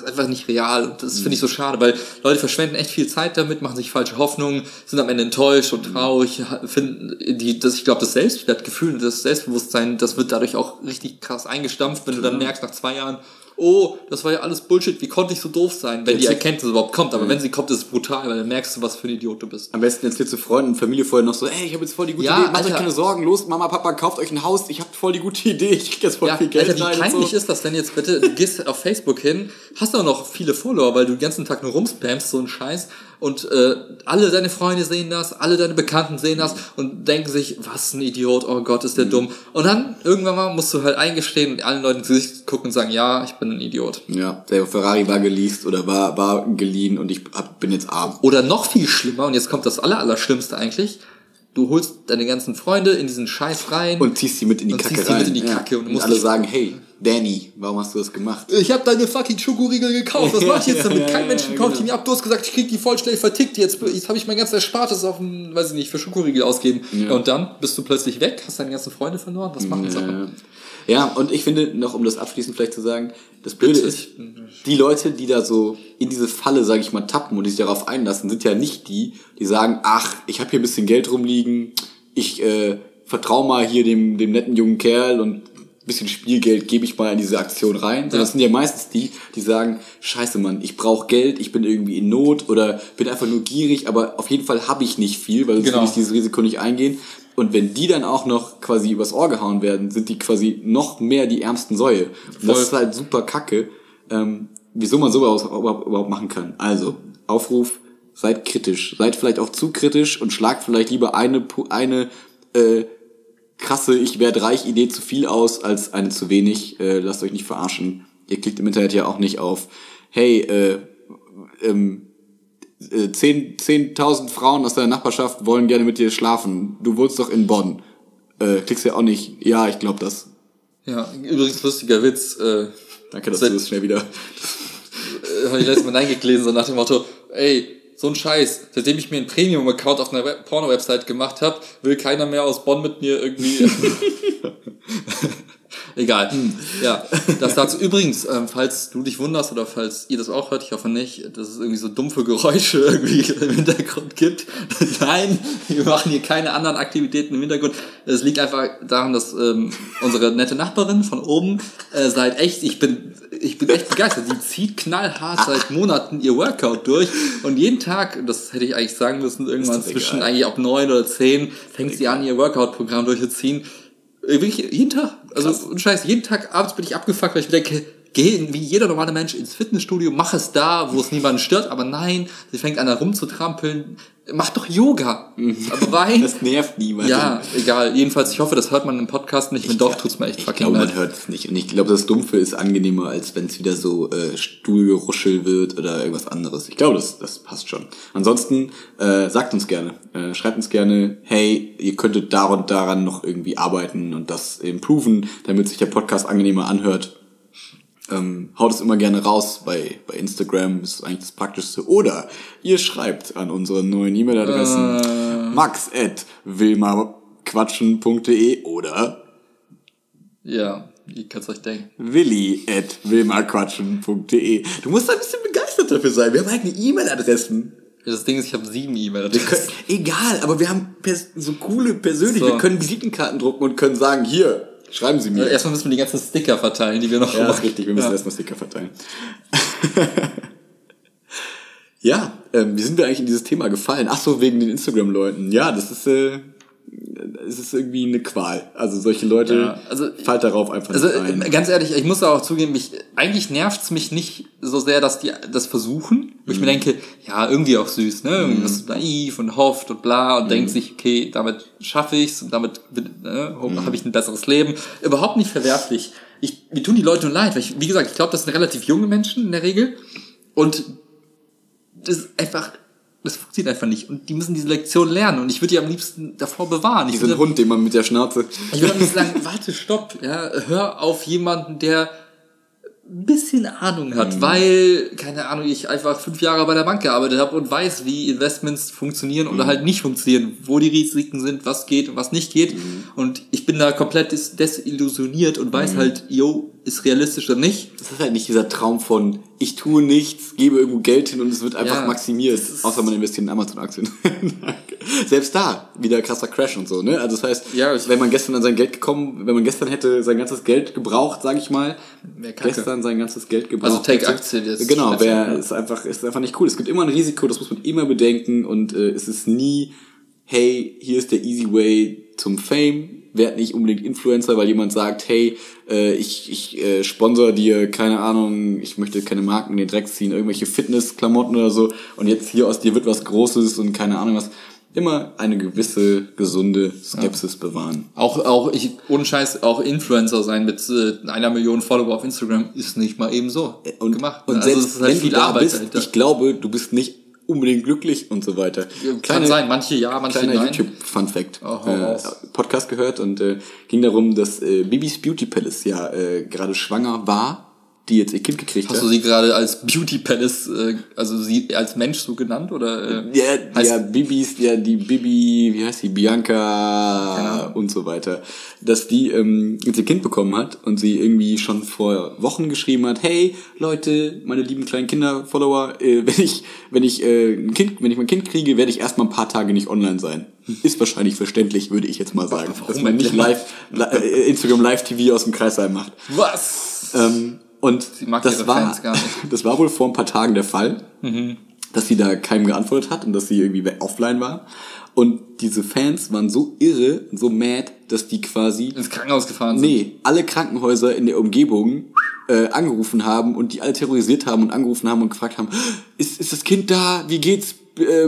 ist einfach nicht real und das finde ich so schade, weil Leute verschwenden echt viel Zeit damit, machen sich falsche Hoffnungen, sind am Ende enttäuscht und traurig, finden die, das, ich glaube, das Selbstwertgefühl, das Selbstbewusstsein, das wird dadurch auch richtig krass eingestampft, wenn du dann merkst nach zwei Jahren, oh, das war ja alles Bullshit, wie konnte ich so doof sein, wenn die Erkenntnis überhaupt kommt, aber mhm. wenn sie kommt, ist es brutal, weil dann merkst du, was für ein Idiot du bist. Am besten erzählst du Freunden und Familie vorher noch so, ey, ich habe jetzt voll die gute ja, Idee, macht Alter, euch keine Sorgen, los, Mama, Papa, kauft euch ein Haus, ich habe voll die gute Idee, ich krieg jetzt voll ja, viel Geld Alter, rein. Wie peinlich so. ist das denn jetzt bitte, du gehst auf Facebook hin, hast auch noch viele Follower, weil du den ganzen Tag nur rumspammst, so ein Scheiß, und äh, alle deine Freunde sehen das, alle deine Bekannten sehen das und denken sich, was ein Idiot, oh Gott, ist der mhm. dumm. Und dann irgendwann mal musst du halt eingestehen und allen Leuten ins Gesicht gucken und sagen, ja, ich bin ein Idiot. Ja, der Ferrari war geleast oder war war geliehen und ich hab, bin jetzt arm. Oder noch viel schlimmer, und jetzt kommt das aller, Allerschlimmste eigentlich, du holst deine ganzen Freunde in diesen Scheiß rein. Und ziehst sie mit in die Kacke rein. Mit in die Kacke ja. und, und alle sagen, hey, Danny, warum hast du das gemacht? Ich habe deine fucking Schokoriegel gekauft, was mach ich jetzt damit? Kein Mensch kauft die mir ab, du hast gesagt, ich krieg die voll schnell vertickt, jetzt, jetzt habe ich mein ganzes Erspartes auf ein, weiß ich nicht, für Schokoriegel ausgeben. Ja. Und dann bist du plötzlich weg, hast deine ganzen Freunde verloren, was machen sie? Ja. ja, und ich finde, noch um das abschließend vielleicht zu sagen, das Blöde ist, die Leute, die da so in diese Falle, sage ich mal, tappen und die sich darauf einlassen, sind ja nicht die, die sagen, ach, ich habe hier ein bisschen Geld rumliegen, ich äh, vertraue mal hier dem, dem netten jungen Kerl und ein bisschen Spielgeld gebe ich mal in diese Aktion rein. Ja. Das sind ja meistens die, die sagen, scheiße Mann, ich brauche Geld, ich bin irgendwie in Not oder bin einfach nur gierig, aber auf jeden Fall habe ich nicht viel, weil sonst genau. will ich dieses Risiko nicht eingehen. Und wenn die dann auch noch quasi übers Ohr gehauen werden, sind die quasi noch mehr die ärmsten Säue. Und das ist halt super kacke, ähm, wieso man sowas überhaupt machen kann. Also, Aufruf, seid kritisch. Seid vielleicht auch zu kritisch und schlagt vielleicht lieber eine, eine äh, krasse Ich werde reich Idee zu viel aus, als eine zu wenig. Äh, lasst euch nicht verarschen. Ihr klickt im Internet ja auch nicht auf, hey, äh, ähm, Zehn, zehntausend Frauen aus deiner Nachbarschaft wollen gerne mit dir schlafen. Du wohnst doch in Bonn. Äh, klickst ja auch nicht. Ja, ich glaube das. Ja, übrigens lustiger Witz. Äh, Danke, dass seit, du das schnell wieder... äh, habe ich letztes Mal eingelesen, so nach dem Motto, ey, so ein Scheiß. Seitdem ich mir einen Premium-Account auf einer Web- Porno-Website gemacht habe, will keiner mehr aus Bonn mit mir irgendwie... Egal. Hm. Ja, das dazu. Übrigens, ähm, falls du dich wunderst oder falls ihr das auch hört, ich hoffe nicht, dass es irgendwie so dumpfe Geräusche irgendwie im Hintergrund gibt. Nein, wir machen hier keine anderen Aktivitäten im Hintergrund. Es liegt einfach daran, dass ähm, unsere nette Nachbarin von oben äh, seit echt, ich bin ich bin echt begeistert. Die zieht knallhart seit Monaten ihr Workout durch und jeden Tag, das hätte ich eigentlich sagen müssen, irgendwann zwischen egal. eigentlich ab neun oder zehn fängt sie an, ihr Workout-Programm durchzuziehen. Wirklich jeden Tag, also Krass. Scheiß, jeden Tag abends bin ich abgefuckt, weil ich mir denke, geh wie jeder normale Mensch ins Fitnessstudio, mach es da, wo es niemanden stört, aber nein, sie fängt an da rumzutrampeln, mach doch Yoga. Aber weil, das nervt niemanden. Ja, egal, jedenfalls, ich hoffe, das hört man im Podcast nicht, wenn doch, tut's mir echt fucking leid. Ich glaube, man hört es nicht und ich glaube, das Dumpfe ist angenehmer, als wenn es wieder so äh, Stuhlgeruschel wird oder irgendwas anderes. Ich glaube, das, das passt schon. Ansonsten, äh, sagt uns gerne, äh, schreibt uns gerne, hey, ihr könntet da und daran noch irgendwie arbeiten und das improven, damit sich der Podcast angenehmer anhört. Ähm, haut es immer gerne raus bei, bei Instagram, ist eigentlich das Praktischste. Oder ihr schreibt an unsere neuen E-Mail-Adressen äh. max at wilmaquatschen punkt de oder ja, ihr könnt's euch denken. willi at wilmaquatschen punkt de. Du musst da ein bisschen begeistert dafür sein. Wir haben eigene E-Mail-Adressen. Ja, das Ding ist, ich habe sieben E-Mail-Adressen. Egal, aber wir haben pers- so coole persönlich. So. Wir können Visitenkarten drucken und können sagen, hier, schreiben Sie mir. Ja, erstmal müssen wir die ganzen Sticker verteilen, die wir noch Ja, ist richtig, wir müssen ja. erstmal Sticker verteilen. ja, ähm, wie sind wir eigentlich in dieses Thema gefallen? Ach so, wegen den Instagram-Leuten. Ja, das ist, äh, es ist irgendwie eine Qual. Also solche Leute, ja, also, fallt darauf einfach also, nicht rein. Ganz ehrlich, ich muss auch zugeben, mich, eigentlich nervt's mich nicht so sehr, dass die das versuchen, wo mhm. ich mir denke, ja, irgendwie auch süß, ne? Irgendwie mhm. was naiv und hofft und bla und mhm. denkt sich, okay, damit schaffe ich's und damit ne, mhm. habe ich ein besseres Leben. Überhaupt nicht verwerflich. Ich, mir tun die Leute nur leid, weil ich, wie gesagt, ich glaube, das sind relativ junge Menschen in der Regel und das ist einfach... Das funktioniert einfach nicht. Und die müssen diese Lektion lernen. Und ich würde die am liebsten davor bewahren. Ich Diesen würde, Hund, den man mit der Schnauze... Ich würde am liebsten sagen, warte, stopp. Ja, hör auf jemanden, der ein bisschen Ahnung hat, mhm. weil, keine Ahnung, ich einfach fünf Jahre bei der Bank gearbeitet habe und weiß, wie Investments funktionieren mhm. oder halt nicht funktionieren, wo die Risiken sind, was geht und was nicht geht. Mhm. Und ich bin da komplett des- desillusioniert und weiß mhm. halt, yo, ist realistisch oder nicht. Das ist halt nicht dieser Traum von, ich tue nichts, gebe irgendwo Geld hin und es wird einfach ja, maximiert, außer man investiert in Amazon-Aktien. Selbst da, wieder krasser Crash und so, ne? Also das heißt, ja, wenn man gestern an sein Geld gekommen, wenn man gestern hätte sein ganzes Geld gebraucht, sag ich mal, gestern sein ganzes Geld gebraucht Also Take-Aktien jetzt. Genau, wäre, ist einfach, ist einfach nicht cool. Es gibt immer ein Risiko, das muss man immer bedenken und äh, es ist nie, hey, hier ist der easy way zum Fame. Werd nicht unbedingt Influencer, weil jemand sagt, hey, äh, ich ich äh, sponsor dir, keine Ahnung, ich möchte keine Marken in den Dreck ziehen, irgendwelche Fitnessklamotten oder so und jetzt hier aus dir wird was Großes und keine Ahnung was. Immer eine gewisse gesunde Skepsis ja. bewahren. Auch auch ich ohne Scheiß auch Influencer sein mit äh, einer Million Follower auf Instagram ist nicht mal eben so und, gemacht. Und also selbst es ist halt wenn viel du da Arbeit bist, dahinter. Ich glaube, du bist nicht unbedingt glücklich und so weiter. Kann kleine, sein, manche ja, manche kleiner nein. YouTube-Fun-Fact. Oh, äh, Podcast gehört und äh, ging darum, dass äh, Bibis Beauty Palace ja äh, gerade schwanger war, die jetzt ihr Kind gekriegt hat. Hast du sie gerade als Beauty Palace, äh, also sie als Mensch so genannt oder? Äh, ja, heißt ja, Bibis, ja, die Bibi, wie heißt die, Bianca und so weiter, dass die ähm, jetzt ihr Kind bekommen hat und sie irgendwie schon vor Wochen geschrieben hat, hey Leute, meine lieben kleinen Kinder-Follower, äh, wenn ich, wenn ich äh, ein Kind, wenn ich mein Kind kriege, werde ich erstmal ein paar Tage nicht online sein. Ist wahrscheinlich verständlich, würde ich jetzt mal sagen, Warum dass man nicht live, äh, Instagram Live-T V aus dem Kreisheim macht. Was? Ähm, Und das war, das war wohl vor ein paar Tagen der Fall, mhm. dass sie da keinem geantwortet hat und dass sie irgendwie offline war. Und diese Fans waren so irre und so mad, dass die quasi ins Krankenhaus gefahren sind. Nee, alle Krankenhäuser in der Umgebung äh, angerufen haben und die alle terrorisiert haben und angerufen haben und gefragt haben, ist, ist das Kind da? Wie geht's? Äh,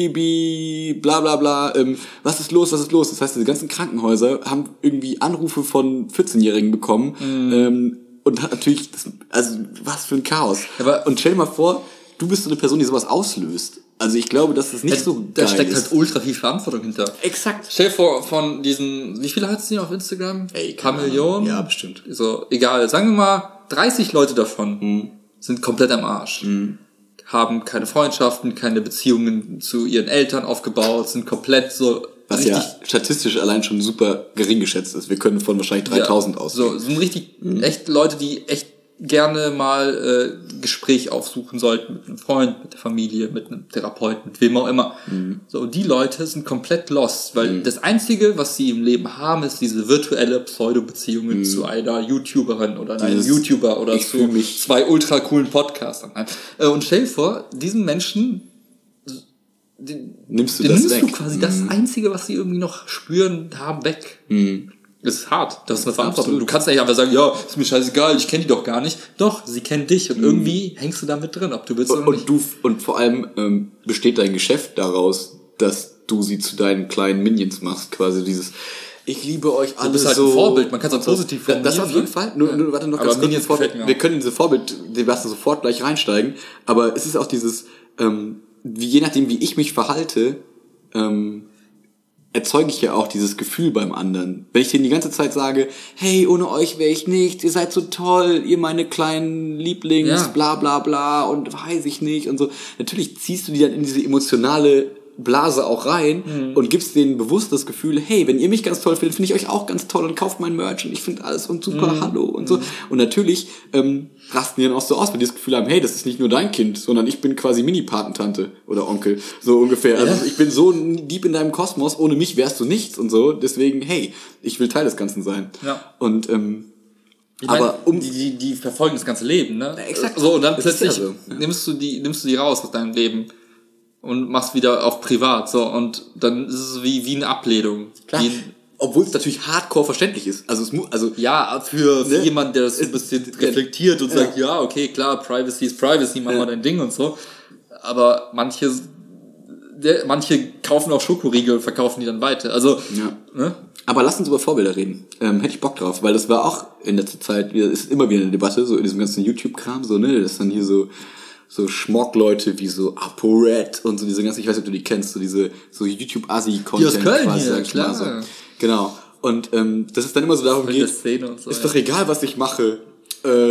Baby, bla bla bla, ähm, was ist los, was ist los? Das heißt, diese ganzen Krankenhäuser haben irgendwie Anrufe von vierzehnjährigen bekommen, mhm. ähm, und hat natürlich, das, also was für ein Chaos. Aber und stell dir mal vor, du bist so eine Person, die sowas auslöst. Also ich glaube, dass das nicht da, so geil Da steckt ist. halt ultra viel Verantwortung hinter. Exakt. Stell dir vor, von diesen, wie viele hat sie auf Instagram? Ey, ein paar Millionen? Ja, bestimmt. So, egal, sagen wir mal, dreißig Leute davon mhm. sind komplett am Arsch. Mhm. Haben keine Freundschaften, keine Beziehungen zu ihren Eltern aufgebaut, sind komplett so... Was richtig, ja statistisch allein schon super gering geschätzt ist. Wir können von wahrscheinlich dreitausend ja, ausgehen. So, sind richtig mhm. echt Leute, die echt gerne mal äh, Gespräch aufsuchen sollten mit einem Freund, mit der Familie, mit einem Therapeuten, mit wem auch immer. Mhm. So, und die Leute sind komplett lost, weil mhm. das Einzige, was sie im Leben haben, ist diese virtuelle Pseudo-Beziehungen mhm. zu einer YouTuberin oder einem Dieses, YouTuber oder zu zwei ultra coolen Podcastern. Und stell dir vor, diesen Menschen Den, nimmst du den das nimmst weg. du quasi mm. das Einzige, was sie irgendwie noch spüren, haben, weg. Mm. Das ist hart. Das ist eine Verantwortung. Du kannst nicht einfach sagen, ja, ist mir scheißegal, ich kenne die doch gar nicht. Doch, sie kennen dich und mm. irgendwie hängst du da mit drin, ob du willst oder und, nicht. Und, du, und vor allem ähm, besteht dein Geschäft daraus, dass du sie zu deinen kleinen Minions machst, quasi dieses... Ich liebe euch alle so. Du bist halt so ein Vorbild, man kann es auch positiv formulieren. Das auf jeden Fall. Nur, ja. nur warte noch ganz kurz. Vor, wir können in diese Vorbild-Debatte sofort gleich reinsteigen, aber es ist auch dieses... Ähm, wie, je nachdem, wie ich mich verhalte, ähm, erzeuge ich ja auch dieses Gefühl beim anderen. Wenn ich denen die ganze Zeit sage, hey, ohne euch wäre ich nichts, ihr seid so toll, ihr meine kleinen Lieblings, ja. bla bla bla und weiß ich nicht und so. Natürlich ziehst du die dann in diese emotionale Blase auch rein mhm. und gibst denen bewusst das Gefühl, hey, wenn ihr mich ganz toll findet, finde ich euch auch ganz toll und kauft mein Merch und ich finde alles und super, mhm. hallo und so. Und natürlich ähm, rasten die dann auch so aus, weil die das Gefühl haben, hey, das ist nicht nur dein Kind, sondern ich bin quasi Mini-Patentante oder Onkel, so ungefähr. Also ja. ich bin so deep in deinem Kosmos, ohne mich wärst du nichts und so. Deswegen, hey, ich will Teil des Ganzen sein. Ja. Und ähm, Ich meine, aber um die, die, die verfolgen das ganze Leben, ne? Ja, exakt. So, und dann das plötzlich ja so. ja. nimmst du die, nimmst du die raus aus deinem Leben und machst wieder auf privat, so, und dann ist es wie, wie eine Ablehnung. Klar. Wie Obwohl es natürlich hardcore verständlich ist. Also es muss, also. Ja, für, für ne? jemanden, der das ein bisschen reflektiert und ja. sagt, ja, okay, klar, Privacy ist Privacy, mach ja. mal dein Ding und so. Aber manche, der, manche kaufen auch Schokoriegel und verkaufen die dann weiter. Also, ja. ne? Aber lass uns über Vorbilder reden. Ähm, hätte ich Bock drauf, weil das war auch in letzter Zeit, ist immer wieder eine Debatte, so in diesem ganzen YouTube-Kram, so, ne, das ist dann hier so, so Schmock-Leute wie so ApoRed und so diese ganzen, ich weiß nicht, ob du die kennst, so diese, so YouTube-Asi-Content. Die aus Köln quasi, hier, klar. So. Genau. Und, ähm, das ist dann immer so darum geht, Szene und so, ist ja. doch egal, was ich mache, äh,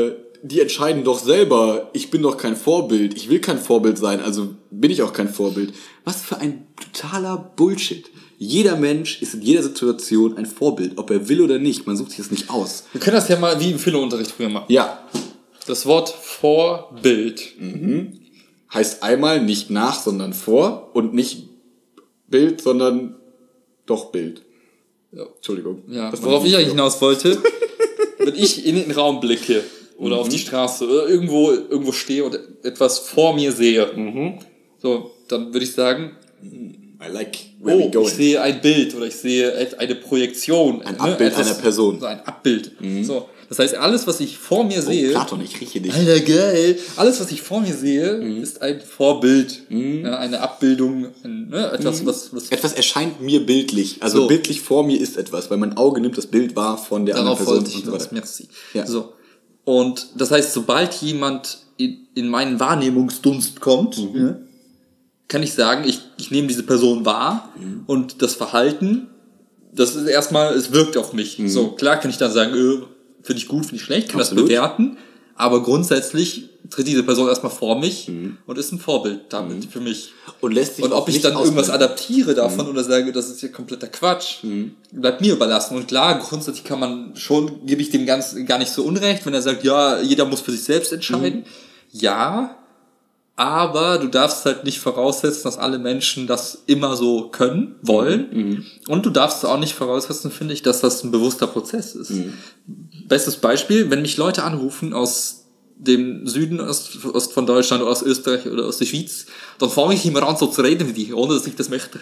die entscheiden doch selber, ich bin doch kein Vorbild, ich will kein Vorbild sein, also bin ich auch kein Vorbild. Was für ein totaler Bullshit. Jeder Mensch ist in jeder Situation ein Vorbild, ob er will oder nicht. Man sucht sich das nicht aus. Wir können das ja mal wie im Philo-Unterricht früher machen. Ja. Das Wort Vorbild. Mhm. Heißt einmal nicht nach, sondern vor und nicht Bild, sondern doch Bild. Ja. Entschuldigung. Ja, worauf ich eigentlich hinaus wollte, wenn ich in den Raum blicke oder mhm. auf die Straße oder irgendwo, irgendwo stehe und etwas vor mir sehe, mhm. so, dann würde ich sagen, I like where oh, we going. Ich sehe ein Bild oder ich sehe eine Projektion. Ein ne, Abbild etwas, einer Person. So ein Abbild. Mhm. So. Das heißt, alles, was ich vor mir sehe... Oh, Platon, ich rieche dich. Alter, geil. Alles, was ich vor mir sehe, mhm. ist ein Vorbild. Mhm. Ja, eine Abbildung. Ein, ne, etwas, mhm. was, was... Etwas erscheint mir bildlich. Also so. Bildlich vor mir ist etwas, weil mein Auge nimmt das Bild wahr von der Darauf anderen Person. Darauf wollte ich und so merci. Ja. So. Und das heißt, sobald jemand in, in meinen Wahrnehmungsdunst kommt... Mhm. Ja, kann ich sagen, ich, ich nehme diese Person wahr mhm. und das Verhalten, das ist erstmal, es wirkt auf mich. Mhm. So, klar kann ich dann sagen, äh, finde ich gut, finde ich schlecht, kann Absolut. Das bewerten, aber grundsätzlich tritt diese Person erstmal vor mich mhm. und ist ein Vorbild damit mhm. für mich. Und lässt sich Und ob ich dann ausbilden. irgendwas adaptiere davon mhm. oder sage, das ist ja kompletter Quatsch, mhm. bleibt mir überlassen. Und klar, grundsätzlich kann man schon, gebe ich dem ganz, gar nicht so unrecht, wenn er sagt, ja, jeder muss für sich selbst entscheiden. Mhm. Ja, aber du darfst halt nicht voraussetzen, dass alle Menschen das immer so können, wollen. Mhm. Und du darfst auch nicht voraussetzen, finde ich, dass das ein bewusster Prozess ist. Mhm. Bestes Beispiel, wenn mich Leute anrufen aus dem Süden Ost, Ost von Deutschland oder aus Österreich oder aus der Schweiz, dann fange ich immer an, so zu reden wie die, ohne dass ich das möchte.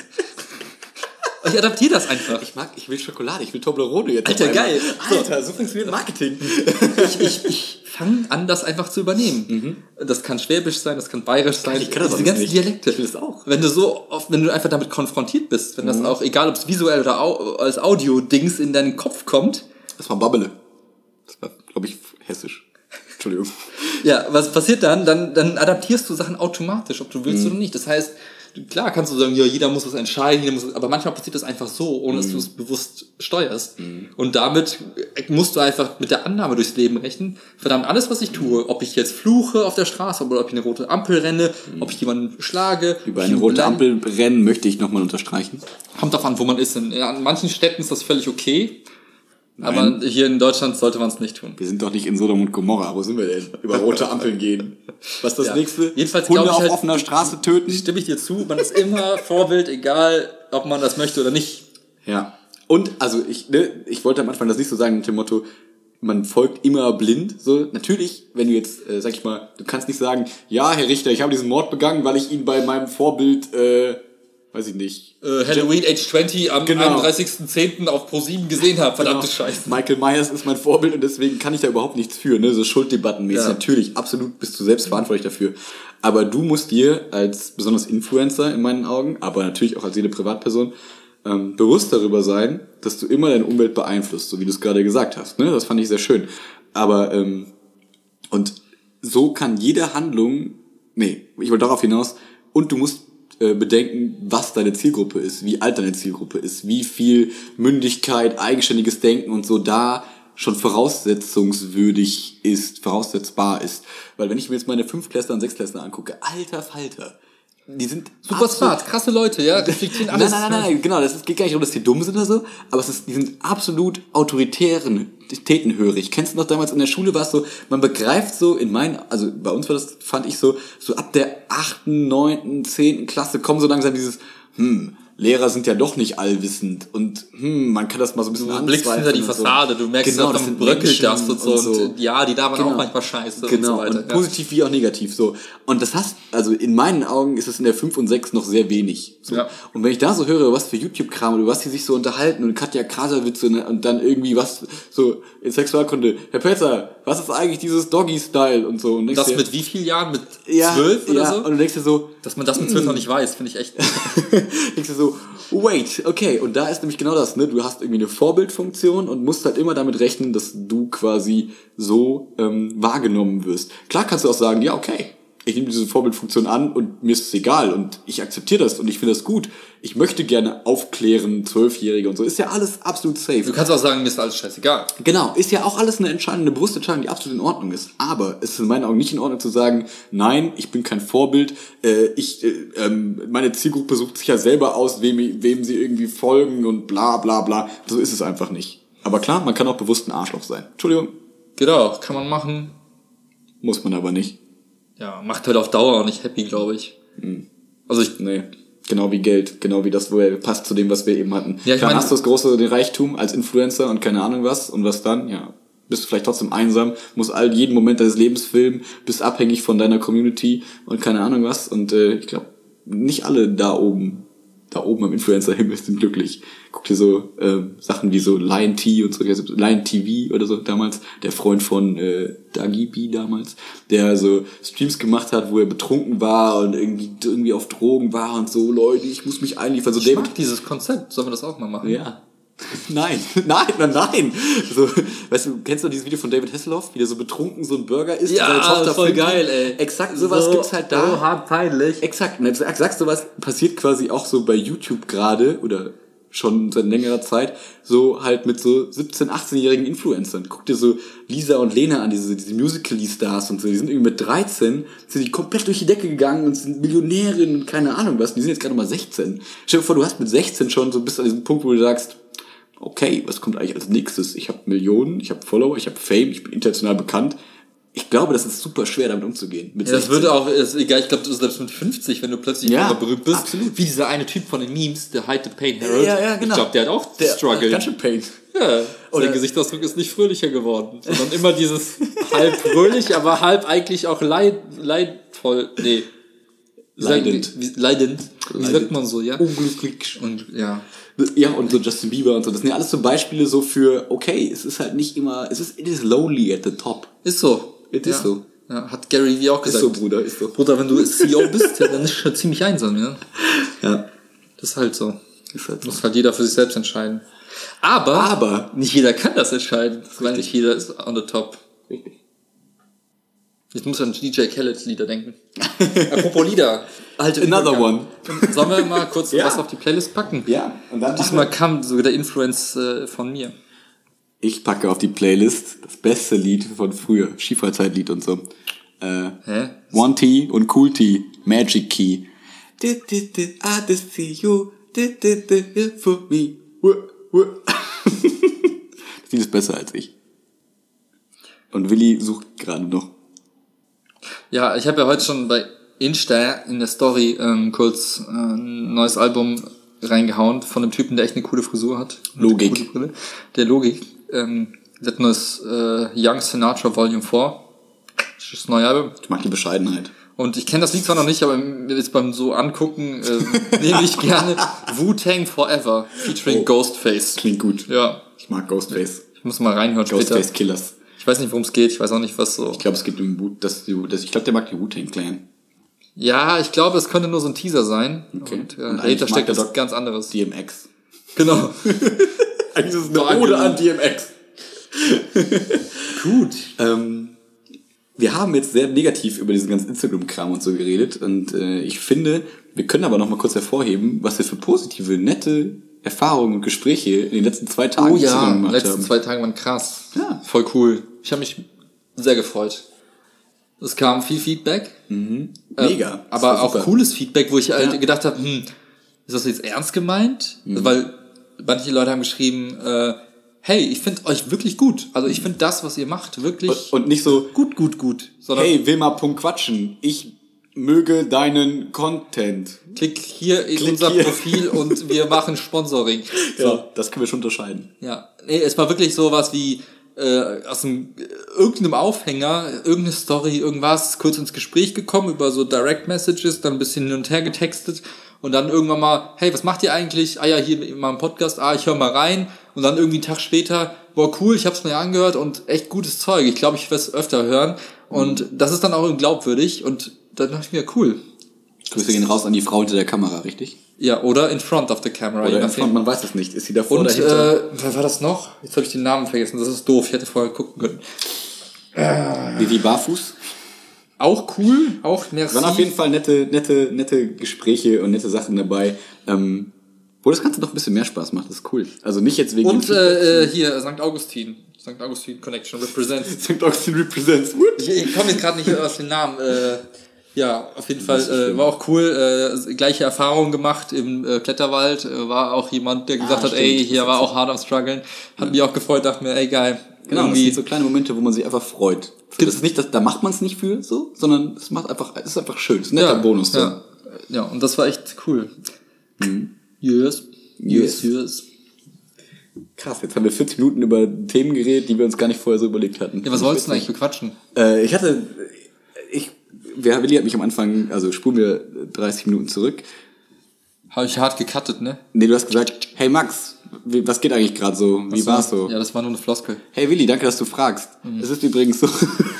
Ich adaptiere das einfach. Ich mag, ich will Schokolade, ich will Toblerone jetzt. Alter, geil. Alter, so funktioniert Marketing. Ich, ich, ich fange an, das einfach zu übernehmen. Mhm. Das kann Schwäbisch sein, das kann Bayerisch sein. Ich kann das Diese ganzen nicht. Dialekte. Ich will das auch. Wenn du so oft, wenn du einfach damit konfrontiert bist, wenn mhm. das auch, egal ob es visuell oder au, als Audio-Dings in deinen Kopf kommt. Das war Babbele. Das war, glaube ich, hessisch. Entschuldigung. Ja, was passiert dann? Dann, dann adaptierst du Sachen automatisch, ob du willst mhm. oder nicht. Das heißt, klar kannst du sagen, ja, jeder muss was entscheiden, jeder muss, aber manchmal passiert das einfach so, ohne dass mm. du es bewusst steuerst. Mm. Und damit musst du einfach mit der Annahme durchs Leben rechnen. Verdammt, alles, was ich tue, ob ich jetzt fluche auf der Straße oder ob ich eine rote Ampel renne, mm. ob ich jemanden schlage. Über eine rote Ampel rennen möchte ich nochmal unterstreichen. Kommt davon, wo man ist. In, in manchen Städten ist das völlig okay. Nein. Aber hier in Deutschland sollte man es nicht tun. Wir sind doch nicht in Sodom und Gomorra. Wo sind wir denn? Über rote Ampeln gehen. Was ist das ja. nächste? Jedenfalls Hunde ich auf halt, offener Straße töten. Stimme ich dir zu. Man ist immer Vorbild, egal ob man das möchte oder nicht. Ja. Und, also ich, ne, ich wollte am Anfang das nicht so sagen mit dem Motto, man folgt immer blind. So, natürlich, wenn du jetzt, äh, sag ich mal, du kannst nicht sagen, ja, Herr Richter, ich habe diesen Mord begangen, weil ich ihn bei meinem Vorbild, äh, weiß ich nicht. Äh, Halloween Age zwanzig am genau. einunddreißigsten zehnten auf Pro sieben gesehen habe. Verdammte genau. Scheiße. Michael Myers ist mein Vorbild und deswegen kann ich da überhaupt nichts für. Ne? So Schulddebattenmäßig. Ja. Natürlich, absolut bist du selbst verantwortlich dafür. Aber du musst dir als besonders Influencer in meinen Augen, aber natürlich auch als jede Privatperson, ähm, bewusst darüber sein, dass du immer deine Umwelt beeinflusst, so wie du es gerade gesagt hast. Ne? Das fand ich sehr schön. Aber, ähm, und so kann jede Handlung, nee, ich wollte darauf hinaus, und du musst bedenken, was deine Zielgruppe ist, wie alt deine Zielgruppe ist, wie viel Mündigkeit, eigenständiges Denken und so da schon voraussetzungswürdig ist, voraussetzbar ist. Weil wenn ich mir jetzt meine Fünftklässler und Sechstklässler angucke, alter Falter, die sind super smart, krasse Leute, ja, reflektieren alles. Nein, nein, nein, nein, genau, das geht gar nicht darum, dass die dumm sind oder so, aber es ist, die sind absolut autoritären, tätenhörig. Kennst du noch damals in der Schule, war es so, man begreift so in meinen, also bei uns war das, fand ich so, so ab der achten, neunten, zehnten Klasse kommen so langsam dieses, hm, Lehrer sind ja doch nicht allwissend und hm, man kann das mal so ein bisschen anzweifeln. Du blickst hinter die Fassade, so. Du merkst, genau, dass bröckelt das und so. Und so. Ja, die labern genau. auch manchmal scheiße genau. und so weiter. Und positiv wie auch negativ so. Und das hast, also in meinen Augen ist es in der fünf und sechs noch sehr wenig. So. Ja. Und wenn ich da so höre, was für YouTube-Kram oder was die sich so unterhalten und Katja Krasavice und, und dann irgendwie was so in Sexualkunde, Herr Pelzer, was ist eigentlich dieses Doggy-Style und so. Und das dir, mit wie vielen Jahren? Mit zwölf ja, oder ja. so? Und du denkst dir so, dass man das mit zwölf noch nicht weiß, finde ich echt. denkst dir so, wait, okay, und da ist nämlich genau das, ne? Du hast irgendwie eine Vorbildfunktion und musst halt immer damit rechnen, dass du quasi so ähm, wahrgenommen wirst. Klar kannst du auch sagen, ja, okay, ich nehme diese Vorbildfunktion an und mir ist es egal und ich akzeptiere das und ich finde das gut. Ich möchte gerne aufklären, Zwölfjährige und so. Ist ja alles absolut safe. Du kannst auch sagen, mir ist alles scheißegal. Genau, ist ja auch alles eine Entscheidung, eine bewusste Entscheidung, die absolut in Ordnung ist. Aber es ist in meinen Augen nicht in Ordnung zu sagen, nein, ich bin kein Vorbild, äh, ich, äh, ähm, meine Zielgruppe sucht sich ja selber aus, wem, wem sie irgendwie folgen und bla bla bla. So ist es einfach nicht. Aber klar, man kann auch bewusst ein Arschloch sein. Entschuldigung. Genau, kann man machen. Muss man aber nicht. Ja, macht halt auf Dauer auch nicht happy, glaube ich. Hm. Also ich... Nee. Genau wie Geld, genau wie das, wo er passt zu dem, was wir eben hatten. Ja, ich Dann meine, hast du das große, den Reichtum als Influencer und keine Ahnung was. Und was dann? Ja, bist du vielleicht trotzdem einsam, musst all jeden Moment deines Lebens filmen, bist abhängig von deiner Community und keine Ahnung was. Und äh, ich glaube, nicht alle da oben, da oben am Influencer-Himmel sind glücklich. Guck dir so äh, Sachen wie so Lion T und so, Lion T V oder so damals, der Freund von äh, Dagi B damals, der so Streams gemacht hat, wo er betrunken war und irgendwie irgendwie auf Drogen war und so, Leute, ich muss mich einliefern. So ich David, mag dieses Konzept, sollen wir das auch mal machen? Ja. Nein, nein, nein, nein. So, weißt du, kennst du dieses Video von David Hasselhoff, wie der so betrunken so ein Burger isst? Ja, und seine Tochter voll filmt? geil, ey. Exakt sowas so, gibt's halt da. So hart peinlich. Exakt, und exakt sowas passiert quasi auch so bei YouTube gerade oder schon seit längerer Zeit, so halt mit so siebzehn-, achtzehnjährigen Influencern. Guck dir so Lisa und Lena an, diese, diese Musical.ly-Stars und so, die sind irgendwie mit dreizehn, sind die komplett durch die Decke gegangen und sind Millionärinnen und keine Ahnung was, die sind jetzt gerade mal sechzehn. Stell dir vor, du hast mit sechzehn schon so bis an diesem Punkt, wo du sagst, okay, was kommt eigentlich als nächstes? Ich habe Millionen, ich habe Follower, ich habe Fame, ich bin international bekannt. Ich glaube, das ist super schwer, damit umzugehen. Mit ja, das würde auch, ist egal, ich glaube, du selbst mit fünfzig, wenn du plötzlich ja, berühmt bist, absolut. Wie dieser eine Typ von den Memes, der Hide the Pain Harold. Ja, ja, genau. Ich glaube, der hat auch der Struggle. Ganz schön Pain. Ja, Oder sein Gesichtsausdruck ist nicht fröhlicher geworden, sondern immer dieses halb fröhlich, aber halb eigentlich auch leid, leidvoll, nee. Wie Leidend. Sagt, wie, leidend. Wie Leidend. sagt man so, ja? Unglücklich. Und, ja. Ja, und so Justin Bieber und so. Das sind ja alles so Beispiele so für, okay, es ist halt nicht immer, es ist, it is lonely at the top. Ist so. It ja. is so. Ja, hat Gary Vee auch gesagt. Ist so, Bruder, ist so. Bruder, wenn du C E O bist, ja, dann ist schon ziemlich einsam, ja. Ja. Das ist halt so. Ist halt so. Muss halt jeder für sich selbst entscheiden. Aber, Aber nicht jeder kann das entscheiden, weil nicht jeder ist on the top. Richtig. Ich muss an D J Khaled's Lieder denken. Apropos Lieder. Alte Another Übergang. one. Sollen wir mal kurz Ja. was auf die Playlist packen? Ja, und dann Diesmal kam sogar der Influence äh, von mir. Ich packe auf die Playlist das beste Lied von früher, Skifreizeitlied und so. Äh, Hä? One T und Cool T, Magic Key. I just see you for me. Das Lied ist besser als ich. Und Willi sucht gerade noch. Ja, ich habe ja heute schon bei Insta in der Story ähm, kurz äh, ein neues Album reingehauen von einem Typen, der echt eine coole Frisur hat. Logik. Eine coole Brille. Der Logik. Ähm, der hat ein neues äh, Young Sinatra Volume vier. Das ist das neue Album. Ich mag die Bescheidenheit. Und ich kenne das Lied zwar noch nicht, aber jetzt beim so angucken äh, nehme ich gerne Wu-Tang Forever featuring Oh. Ghostface. Klingt gut. Ja, Ich mag Ghostface. ich muss mal reinhören später. Ghostface Killers. Ich weiß nicht, worum es geht. Ich weiß auch nicht, was so... Ich glaube, es gibt um Wu, das, das, ich glaube, der mag die Wu-Tang Clan. Ja, ich glaube, es könnte nur so ein Teaser sein. Okay. Und, ja, Und dahinter eigentlich mag steckt der was Doc- ganz anderes. D M X. Genau. Eigentlich ist es Doch, eine Ode genau. an D M X. Gut. Ähm, wir haben jetzt sehr negativ über diesen ganzen Instagram-Kram und so geredet und äh, ich finde, wir können aber noch mal kurz hervorheben, was wir für positive, nette Erfahrungen und Gespräche in den letzten zwei Tagen Oh ja, zusammen die gemacht letzten haben. zwei Tage waren krass. Ja. Voll cool. Ich habe mich sehr gefreut. Es kam viel Feedback. Mega. Äh, Das aber war auch super. cooles Feedback, wo ich halt Ja. gedacht habe, hm, ist das jetzt ernst gemeint? Weil manche Leute haben geschrieben, äh, hey, ich finde euch wirklich gut. Also ich finde das, was ihr macht, wirklich Und, und nicht so, gut, gut, gut. Sondern hey, Wilma, Punkt quatschen, ich möge deinen Content. klick hier in Klick unser hier. Profil und wir machen Sponsoring. So. Ja, das können wir schon unterscheiden. Ja, nee, es war wirklich sowas wie äh, aus einem äh, irgendeinem Aufhänger, irgendeine Story, irgendwas, kurz ins Gespräch gekommen über so Direct Messages, dann ein bisschen hin und her getextet und dann irgendwann mal, hey, was macht ihr eigentlich? Ah ja, hier in meinem Podcast, ah, ich höre mal rein und dann irgendwie einen Tag später, boah, cool, ich hab's mir angehört und echt gutes Zeug. Ich glaube, ich werde es öfter hören und das ist dann auch glaubwürdig und dann dachte ich mir, cool. Grüße gehen raus an die Frau hinter der Kamera, richtig? Ja, oder in front of the camera. je Oder in nachdem. front, man weiß es nicht. Ist sie davor Und oder dahinter? äh, wer war das noch? Jetzt habe ich den Namen vergessen. Das ist doof. Ich hätte vorher gucken können. Vivi Barfuß? auch cool, auch merci. Es waren auf jeden Fall nette, nette, nette Gespräche und nette Sachen dabei. Ähm, wo das Ganze doch ein bisschen mehr Spaß macht, das ist cool. Also nicht jetzt wegen... Und äh, hier, Sankt Augustin. Sankt Augustin Connection represents. Sankt Augustin represents. Ich, ich komme jetzt gerade nicht auf den Namen. Äh, ja, auf jeden Fall äh, war auch cool. Äh, gleiche Erfahrung gemacht im äh, Kletterwald. Äh, war auch jemand, der gesagt ah, hat, ey, hier war auch hart am Struggeln. Hat ja. mich auch gefreut, dachte mir, ey, geil. Genau, irgendwie. Das sind so kleine Momente, wo man sich einfach freut. Das ist nicht, das, da macht man es nicht für, so, sondern es macht einfach, es ist einfach schön. Es ist ein netter ja, Bonus. So. Ja. ja, und das war echt cool. Mhm. Yes. Yes, yes. yes. Krass, jetzt haben wir vierzig Minuten über Themen geredet, die wir uns gar nicht vorher so überlegt hatten. Ja, was wolltest du eigentlich bequatschen? Äh, ich hatte, ich, wer, Willi hat mich am Anfang, also spulen wir dreißig Minuten zurück. Habe ich hart gecuttet, ne? Nee, du hast gesagt, hey Max, wie, was geht eigentlich gerade so? Wie war's so? Ja, das war nur eine Floskel. Hey Willi, danke, dass du fragst. Es mhm. ist übrigens so,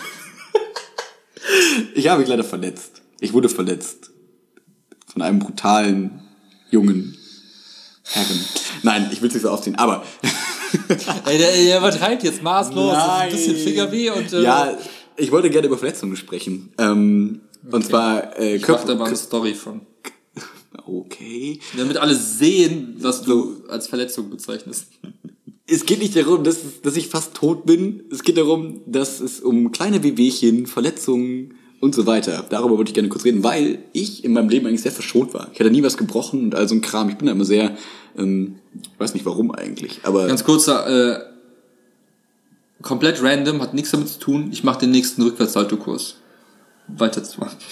ich habe mich leider verletzt. Ich wurde verletzt. Von einem brutalen, jungen Herren. Nein, ich will es nicht so aufziehen, aber... Ey, der, der übertreibt jetzt maßlos. Nein. Ein bisschen Fingerweh und... Äh ja, ich wollte gerne über Verletzungen sprechen. Ähm, okay. Und zwar... Äh, ich mach da mal eine Story von. Okay. Damit alle sehen, was du als Verletzung bezeichnest. Es geht nicht darum, dass, dass ich fast tot bin. Es geht darum, dass es um kleine Wehwehchen, Verletzungen und so weiter. Darüber wollte ich gerne kurz reden, weil ich in meinem Leben eigentlich sehr verschont war. Ich hatte nie was gebrochen und all so ein Kram. Ich bin da immer sehr, ähm, ich weiß nicht warum eigentlich, aber... Ganz kurz, äh, komplett random, hat nichts damit zu tun. Ich mache den nächsten Rückwärtssalto-Kurs. Weiter zu machen.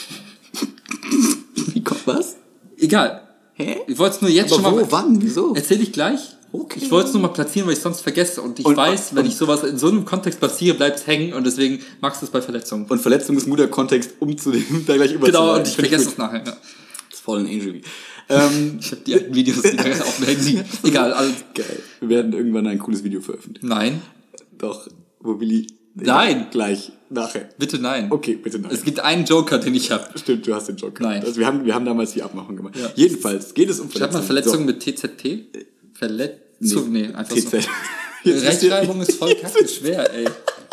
Wie kommt was? Egal. Hä? Ich wollte es nur jetzt aber schon wo, mal... wann, wieso? Erzähl ich gleich. Okay. Ich wollte es nur mal platzieren, weil ich es sonst vergesse. Und ich und, weiß, wenn und, ich sowas in so einem Kontext platziere, bleibt es hängen. Und deswegen magst du es bei Verletzungen. Und Verletzung ist guter Kontext, um zu dem da gleich überzuleiten. Genau, und ich vergesse es nachher. Ja. Das Fallen Angel. Ähm, ich habe die alten Videos auf dem Handy. Egal. Also. Geil. Wir werden irgendwann ein cooles Video veröffentlichen. Nein. Doch, wo Willi... Nein. Gleich, nachher. Bitte nein. Okay, bitte nein. Es gibt einen Joker, den ich habe. Stimmt, du hast den Joker. Nein. Also wir haben, wir haben damals die Abmachung gemacht. Ja. Jedenfalls geht es um Verletzungen. Schreibt man Verletzungen so. Mit T Z T? Verletzung? Nee, nee einfach T Z. so. Rechtschreibung ist voll kacke schwer, ey.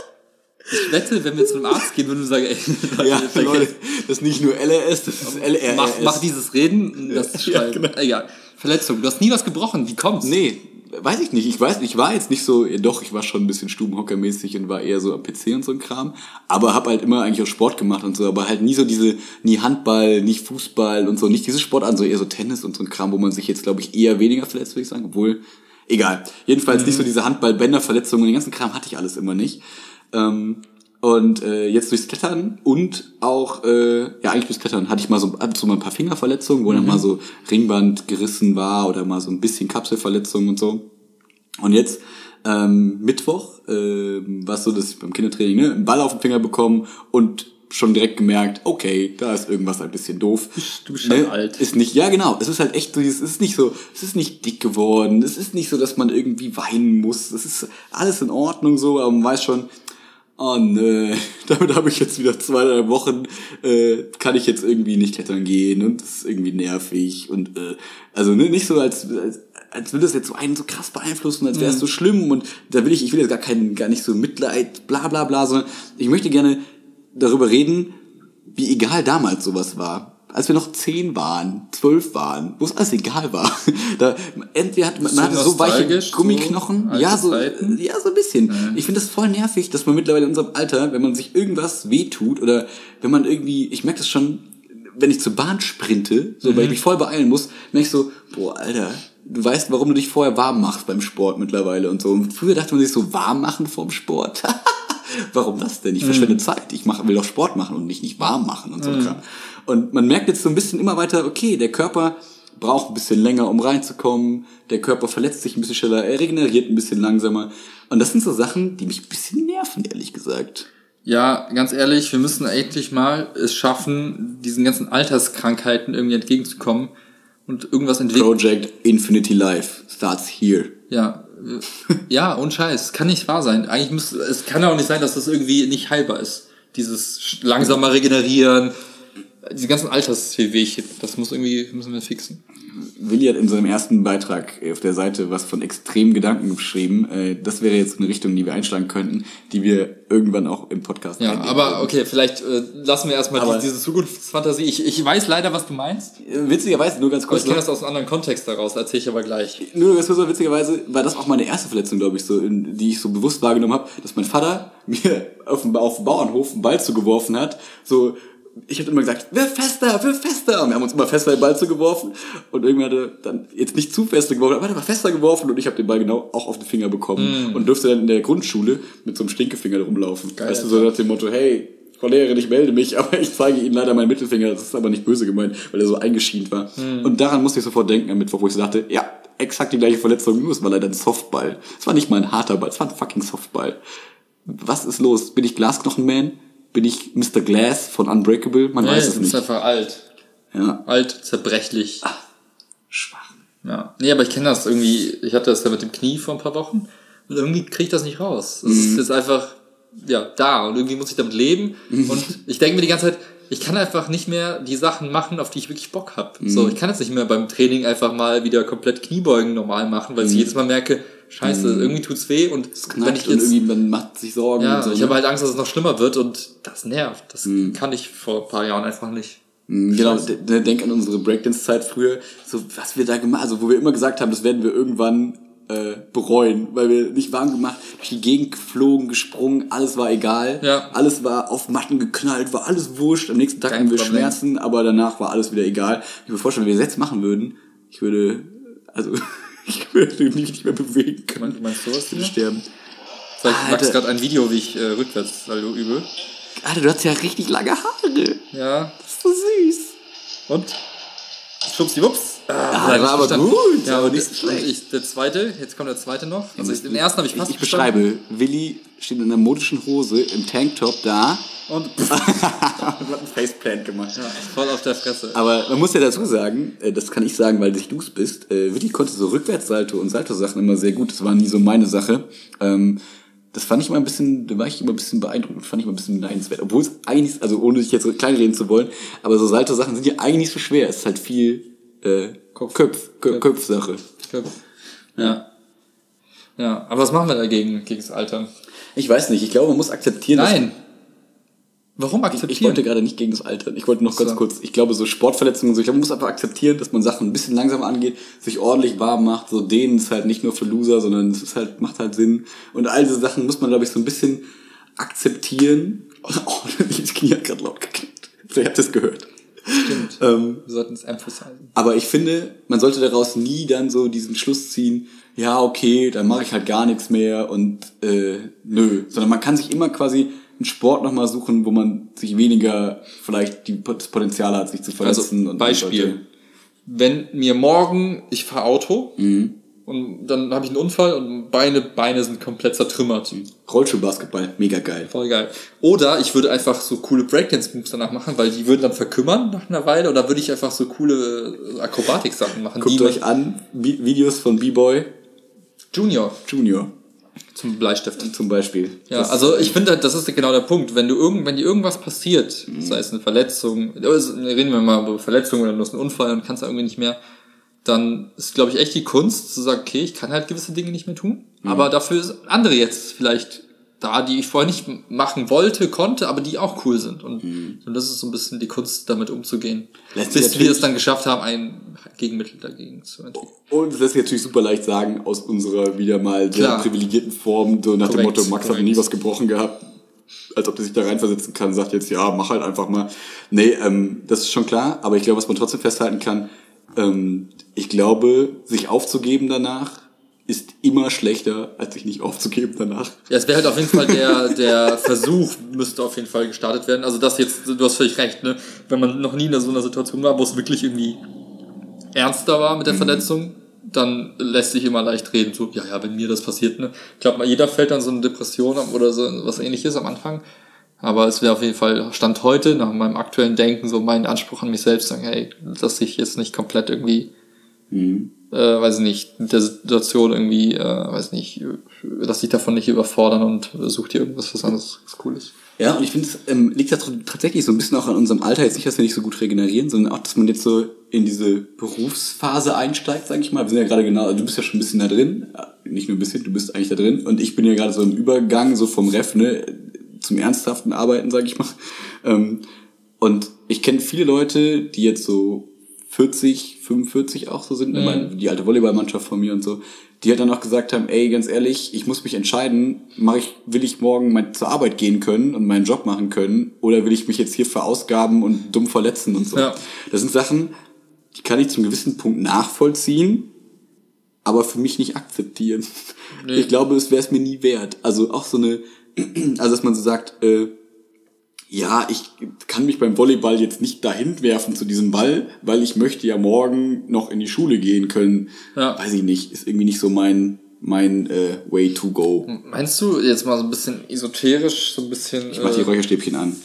Ich wette, wenn wir zu einem Arzt gehen, würden wir sagen, ey, Leute, ja, Leute, das ist nicht nur L R S, das ist L R S. Mach, mach dieses Reden, das Schreiben. Ja, genau. Egal. Verletzung. Du hast nie was gebrochen. Wie kommt's? Nee. Weiß ich nicht, ich weiß, ich war jetzt nicht so, doch, ich war schon ein bisschen stubenhockermäßig und war eher so am P C und so ein Kram, aber hab halt immer eigentlich auch Sport gemacht und so, aber halt nie so diese, nie Handball, nicht Fußball und so, nicht diese Sportarten, so eher so Tennis und so ein Kram, wo man sich jetzt, glaube ich, eher weniger verletzt, würde ich sagen, obwohl, egal. Jedenfalls mhm. nicht so diese Handball-Bänderverletzungen, den ganzen Kram hatte ich alles immer nicht. Ähm, und äh, jetzt durchs Klettern und auch, äh, ja eigentlich durchs Klettern hatte ich mal so, ab und zu mal ein paar Fingerverletzungen, wo mhm. dann mal so Ringband gerissen war oder mal so ein bisschen Kapselverletzungen und so. Und jetzt ähm, Mittwoch äh, war es so, dass ich beim Kindertraining ne, einen Ball auf den Finger bekommen und schon direkt gemerkt, okay, da ist irgendwas ein bisschen doof. Du bist schon ne? alt. Ist nicht, ja genau, es ist halt echt so, es ist nicht so, es ist nicht dick geworden, es ist nicht so, dass man irgendwie weinen muss, es ist alles in Ordnung so, aber man weiß schon, oh nö, damit habe ich jetzt wieder zwei, drei Wochen, äh, kann ich jetzt irgendwie nicht klettern gehen und das ist irgendwie nervig und äh, also ne, nicht so als, als als würde das jetzt so einen so krass beeinflussen, als wäre es so schlimm und da will ich, ich will jetzt gar kein, gar nicht so Mitleid, bla bla bla, sondern ich möchte gerne darüber reden, wie egal damals sowas war. Als wir noch zehn waren, zwölf waren, wo es alles egal war. Da, entweder hat man, man hatte so weiche Gummiknochen, so ja, so, Zeiten? ja, so ein bisschen. Ja. Ich finde das voll nervig, dass man mittlerweile in unserem Alter, wenn man sich irgendwas wehtut oder wenn man irgendwie, ich merke das schon, wenn ich zur Bahn sprinte, so, mhm. weil ich mich voll beeilen muss, merke ich so, boah, Alter, du weißt, warum du dich vorher warm machst beim Sport mittlerweile und so. Und früher dachte man sich so, warm machen vorm Sport. Warum das denn? Ich mm. verschwende Zeit. Ich mach, will doch Sport machen und mich nicht warm machen und so. Mm. Und man merkt jetzt so ein bisschen immer weiter, okay, der Körper braucht ein bisschen länger, um reinzukommen. Der Körper verletzt sich ein bisschen schneller, er regeneriert ein bisschen langsamer. Und das sind so Sachen, die mich ein bisschen nerven, ehrlich gesagt. Ja, ganz ehrlich, wir müssen endlich mal es schaffen, diesen ganzen Alterskrankheiten irgendwie entgegenzukommen. Und irgendwas entwickeln. Project Infinity Life starts here. Ja, ja, und Scheiß, kann nicht wahr sein. Eigentlich muss, es kann auch nicht sein, dass das irgendwie nicht heilbar ist. Dieses langsamer regenerieren, diese ganzen Alterswehwehchen, das muss irgendwie, müssen wir fixen. Willi hat in seinem ersten Beitrag auf der Seite was von extremen Gedanken beschrieben. Das wäre jetzt eine Richtung, die wir einschlagen könnten, die wir irgendwann auch im Podcast Ja, aber okay, vielleicht äh, lassen wir erstmal aber die, diese Zukunftsfantasie. Ich, ich weiß leider, was du meinst. Witzigerweise, nur ganz Aber kurz. ich kenne das aus einem anderen Kontext daraus, erzähle ich aber gleich. Nur ganz kurz, witzigerweise war das auch meine erste Verletzung, glaube ich, so, in, die ich so bewusst wahrgenommen habe, dass mein Vater mir auf dem, auf dem Bauernhof einen Ball zugeworfen hat, so, ich habe immer gesagt, wirf fester, wirf fester. Und wir haben uns immer fester den Ball zugeworfen. Und irgendwann hat er dann jetzt nicht zu fester geworfen, aber er war fester geworfen und ich habe den Ball genau auch auf den Finger bekommen. Mm. Und durfte dann in der Grundschule mit so einem Stinkefinger rumlaufen. Geil, weißt du, so nach dem Motto, hey, Frau Lehrerin, ich melde mich, aber ich zeige Ihnen leider meinen Mittelfinger. Das ist aber nicht böse gemeint, weil er so eingeschient war. Mm. Und daran musste ich sofort denken am Mittwoch, wo ich so dachte, ja, exakt die gleiche Verletzung, nur es war leider ein Softball. Es war nicht mal ein harter Ball, es war ein fucking Softball. Was ist los? Bin ich Glasknochenman? Bin ich Mister Glass von Unbreakable? Man nee, weiß es nicht. Du bist einfach alt. Ja. Alt, zerbrechlich. Ach, schwach. Ja. Nee, aber ich kenne das irgendwie, ich hatte das ja mit dem Knie vor ein paar Wochen und irgendwie kriege ich das nicht raus. Es mhm. ist jetzt einfach, ja, da und irgendwie muss ich damit leben mhm. und ich denke mir die ganze Zeit, ich kann einfach nicht mehr die Sachen machen, auf die ich wirklich Bock habe. Mhm. So, ich kann jetzt nicht mehr beim Training einfach mal wieder komplett Kniebeugen normal machen, weil mhm. ich jedes Mal merke, Scheiße, mhm. irgendwie tut's weh und wenn ich jetzt, und irgendwie man macht sich Sorgen. Ja, und so, ich ne? habe halt Angst, dass es noch schlimmer wird und das nervt. Das mhm. kann ich vor ein paar Jahren einfach nicht. Mhm, genau, d- denk an unsere Breakdance-Zeit früher, so was wir da gemacht, also wo wir immer gesagt haben, das werden wir irgendwann äh, bereuen, weil wir nicht warm gemacht, durch die Gegend geflogen, gesprungen, alles war egal, ja. alles war auf Matten geknallt, war alles wurscht, am nächsten Tag hatten wir Problem. Schmerzen, aber danach war alles wieder egal. Ich mir vorstellen, wenn wir das jetzt machen würden, ich würde, also ich würde mich nicht mehr bewegen können. Du meinst sowas? Ich würde sterben. Ich mache gerade ein Video, wie ich äh, rückwärts Salto übe. Alter, du hast ja richtig lange Haare. Ja. Das ist so süß. Und? Schwuppsdiwupps. Ah, das war aber verstanden. gut. Ja, aber nicht so schlecht. Und ich, der zweite, jetzt kommt der zweite noch. Also ich, den ersten habe ich fast Ich, ich beschreibe, Willi steht in einer modischen Hose, im Tanktop da. Und hat einen Faceplant gemacht. Ja, voll auf der Fresse. Aber man muss ja dazu sagen, das kann ich sagen, weil nicht du es bist, Willi konnte so Rückwärtssalto und Salto-Sachen immer sehr gut. Das war nie so meine Sache. Das fand ich immer ein bisschen, da war ich immer ein bisschen beeindruckend, fand ich immer ein bisschen beneidenswert. Obwohl es eigentlich, also ohne dich jetzt so kleinreden zu wollen, aber so Salto-Sachen sind ja eigentlich nicht so schwer. Es ist halt viel äh, Kopf, Köpf, Köpf, Köpfsache. Köpf. Ja. Ja, aber was machen wir dagegen, gegen das Alter? Ich weiß nicht, ich glaube, man muss akzeptieren, Nein. Warum akzeptieren? Ich, ich wollte gerade nicht gegen das Alter. Ich wollte noch so. ganz kurz, ich glaube, so Sportverletzungen, so, ich glaube, man muss einfach akzeptieren, dass man Sachen ein bisschen langsamer angeht, sich ordentlich warm macht, so dehnen ist halt nicht nur für Loser, sondern es ist halt, macht halt Sinn. Und all diese Sachen muss man, glaube ich, so ein bisschen akzeptieren. Oh, das Knie hat gerade laut geknickt. Vielleicht habt ihr es gehört. Stimmt. Ähm, wir sollten es emphasizen. Aber ich finde, man sollte daraus nie dann so diesen Schluss ziehen, ja, okay, dann mache ich halt gar nichts mehr und äh, nö. Sondern man kann sich immer quasi einen Sport nochmal suchen, wo man sich weniger vielleicht die, das Potenzial hat, sich zu verletzen. Also, und Beispiel. sollte. Wenn mir morgen, ich fahre Auto Mhm. und dann habe ich einen Unfall und Beine, Beine sind komplett zertrümmert. Rollstuhlbasketball, mega geil. Voll geil. Oder ich würde einfach so coole Breakdance-Moves danach machen, weil die würden dann verkümmern nach einer Weile. Oder würde ich einfach so coole Akrobatik-Sachen machen. Guckt die euch an, Vi- Videos von B-Boy Junior. Junior. Zum Bleistift. Zum Beispiel. Ja, das, also ich finde, das ist genau der Punkt. Wenn du irgend, wenn dir irgendwas passiert, mhm. sei es eine Verletzung, reden wir mal über Verletzung oder du hast einen Unfall und kannst irgendwie nicht mehr, dann ist, glaube ich, echt die Kunst zu sagen, okay, ich kann halt gewisse Dinge nicht mehr tun, mhm. aber dafür sind andere jetzt vielleicht da, die ich vorher nicht machen wollte, konnte, aber die auch cool sind. Und, mhm. und das ist so ein bisschen die Kunst, damit umzugehen. Lässt bis wir es dann geschafft haben, ein Gegenmittel dagegen zu entwickeln. Und das lässt sich natürlich super leicht sagen, aus unserer wieder mal sehr Klar. privilegierten Form, so nach Korrekt, dem Motto, Max korrekt. hat nie was gebrochen gehabt, als ob der sich da reinversetzen kann, sagt jetzt, ja, mach halt einfach mal. Nee, ähm, das ist schon klar, aber ich glaube, was man trotzdem festhalten kann, ähm, ich glaube, sich aufzugeben danach ist immer schlechter, als sich nicht aufzugeben danach. Ja, es wäre halt auf jeden Fall der, der Versuch müsste auf jeden Fall gestartet werden. Also das jetzt, du hast völlig recht, ne? Wenn man noch nie in so einer Situation war, wo es wirklich irgendwie ernster war mit der mhm. Verletzung, dann lässt sich immer leicht reden, so, ja, ja, wenn mir das passiert, ne? Ich glaube, jeder fällt dann so eine Depression ab oder so was Ähnliches am Anfang. Aber es wäre auf jeden Fall, Stand heute, nach meinem aktuellen Denken, so mein Anspruch an mich selbst, sagen, hey, dass ich jetzt nicht komplett irgendwie Mhm. Äh, weiß ich nicht, mit der Situation irgendwie, äh, weiß nicht, lass dich davon nicht überfordern und such dir irgendwas, was anderes was Cooles. Ja, und ich finde, es ähm, liegt da tr- tatsächlich so ein bisschen auch an unserem Alter, jetzt nicht, dass wir nicht so gut regenerieren, sondern auch, dass man jetzt so in diese Berufsphase einsteigt, sag ich mal. Wir sind ja gerade genau, also du bist ja schon ein bisschen da drin, nicht nur ein bisschen, du bist eigentlich da drin. Und ich bin ja gerade so im Übergang, so vom Ref, ne, zum ernsthaften Arbeiten, sag ich mal. Ähm, und ich kenne viele Leute, die jetzt so vierzig, fünfundvierzig auch so sind, mhm. ne, die alte Volleyballmannschaft von mir und so, die halt dann auch gesagt haben, ey, ganz ehrlich, ich muss mich entscheiden, mach ich, will ich morgen mal zur Arbeit gehen können und meinen Job machen können, oder will ich mich jetzt hier verausgaben und dumm verletzen und so. Ja. Das sind Sachen, die kann ich zum gewissen Punkt nachvollziehen, aber für mich nicht akzeptieren. Nee. Ich glaube, es wäre es mir nie wert. Also auch so eine, also dass man so sagt, äh, ja, ich kann mich beim Volleyball jetzt nicht dahin werfen zu diesem Ball, weil ich möchte ja morgen noch in die Schule gehen können. Ja. Weiß ich nicht, ist irgendwie nicht so mein mein äh, way to go. Meinst du jetzt mal so ein bisschen esoterisch, so ein bisschen... Ich mach die äh, Räucherstäbchen an.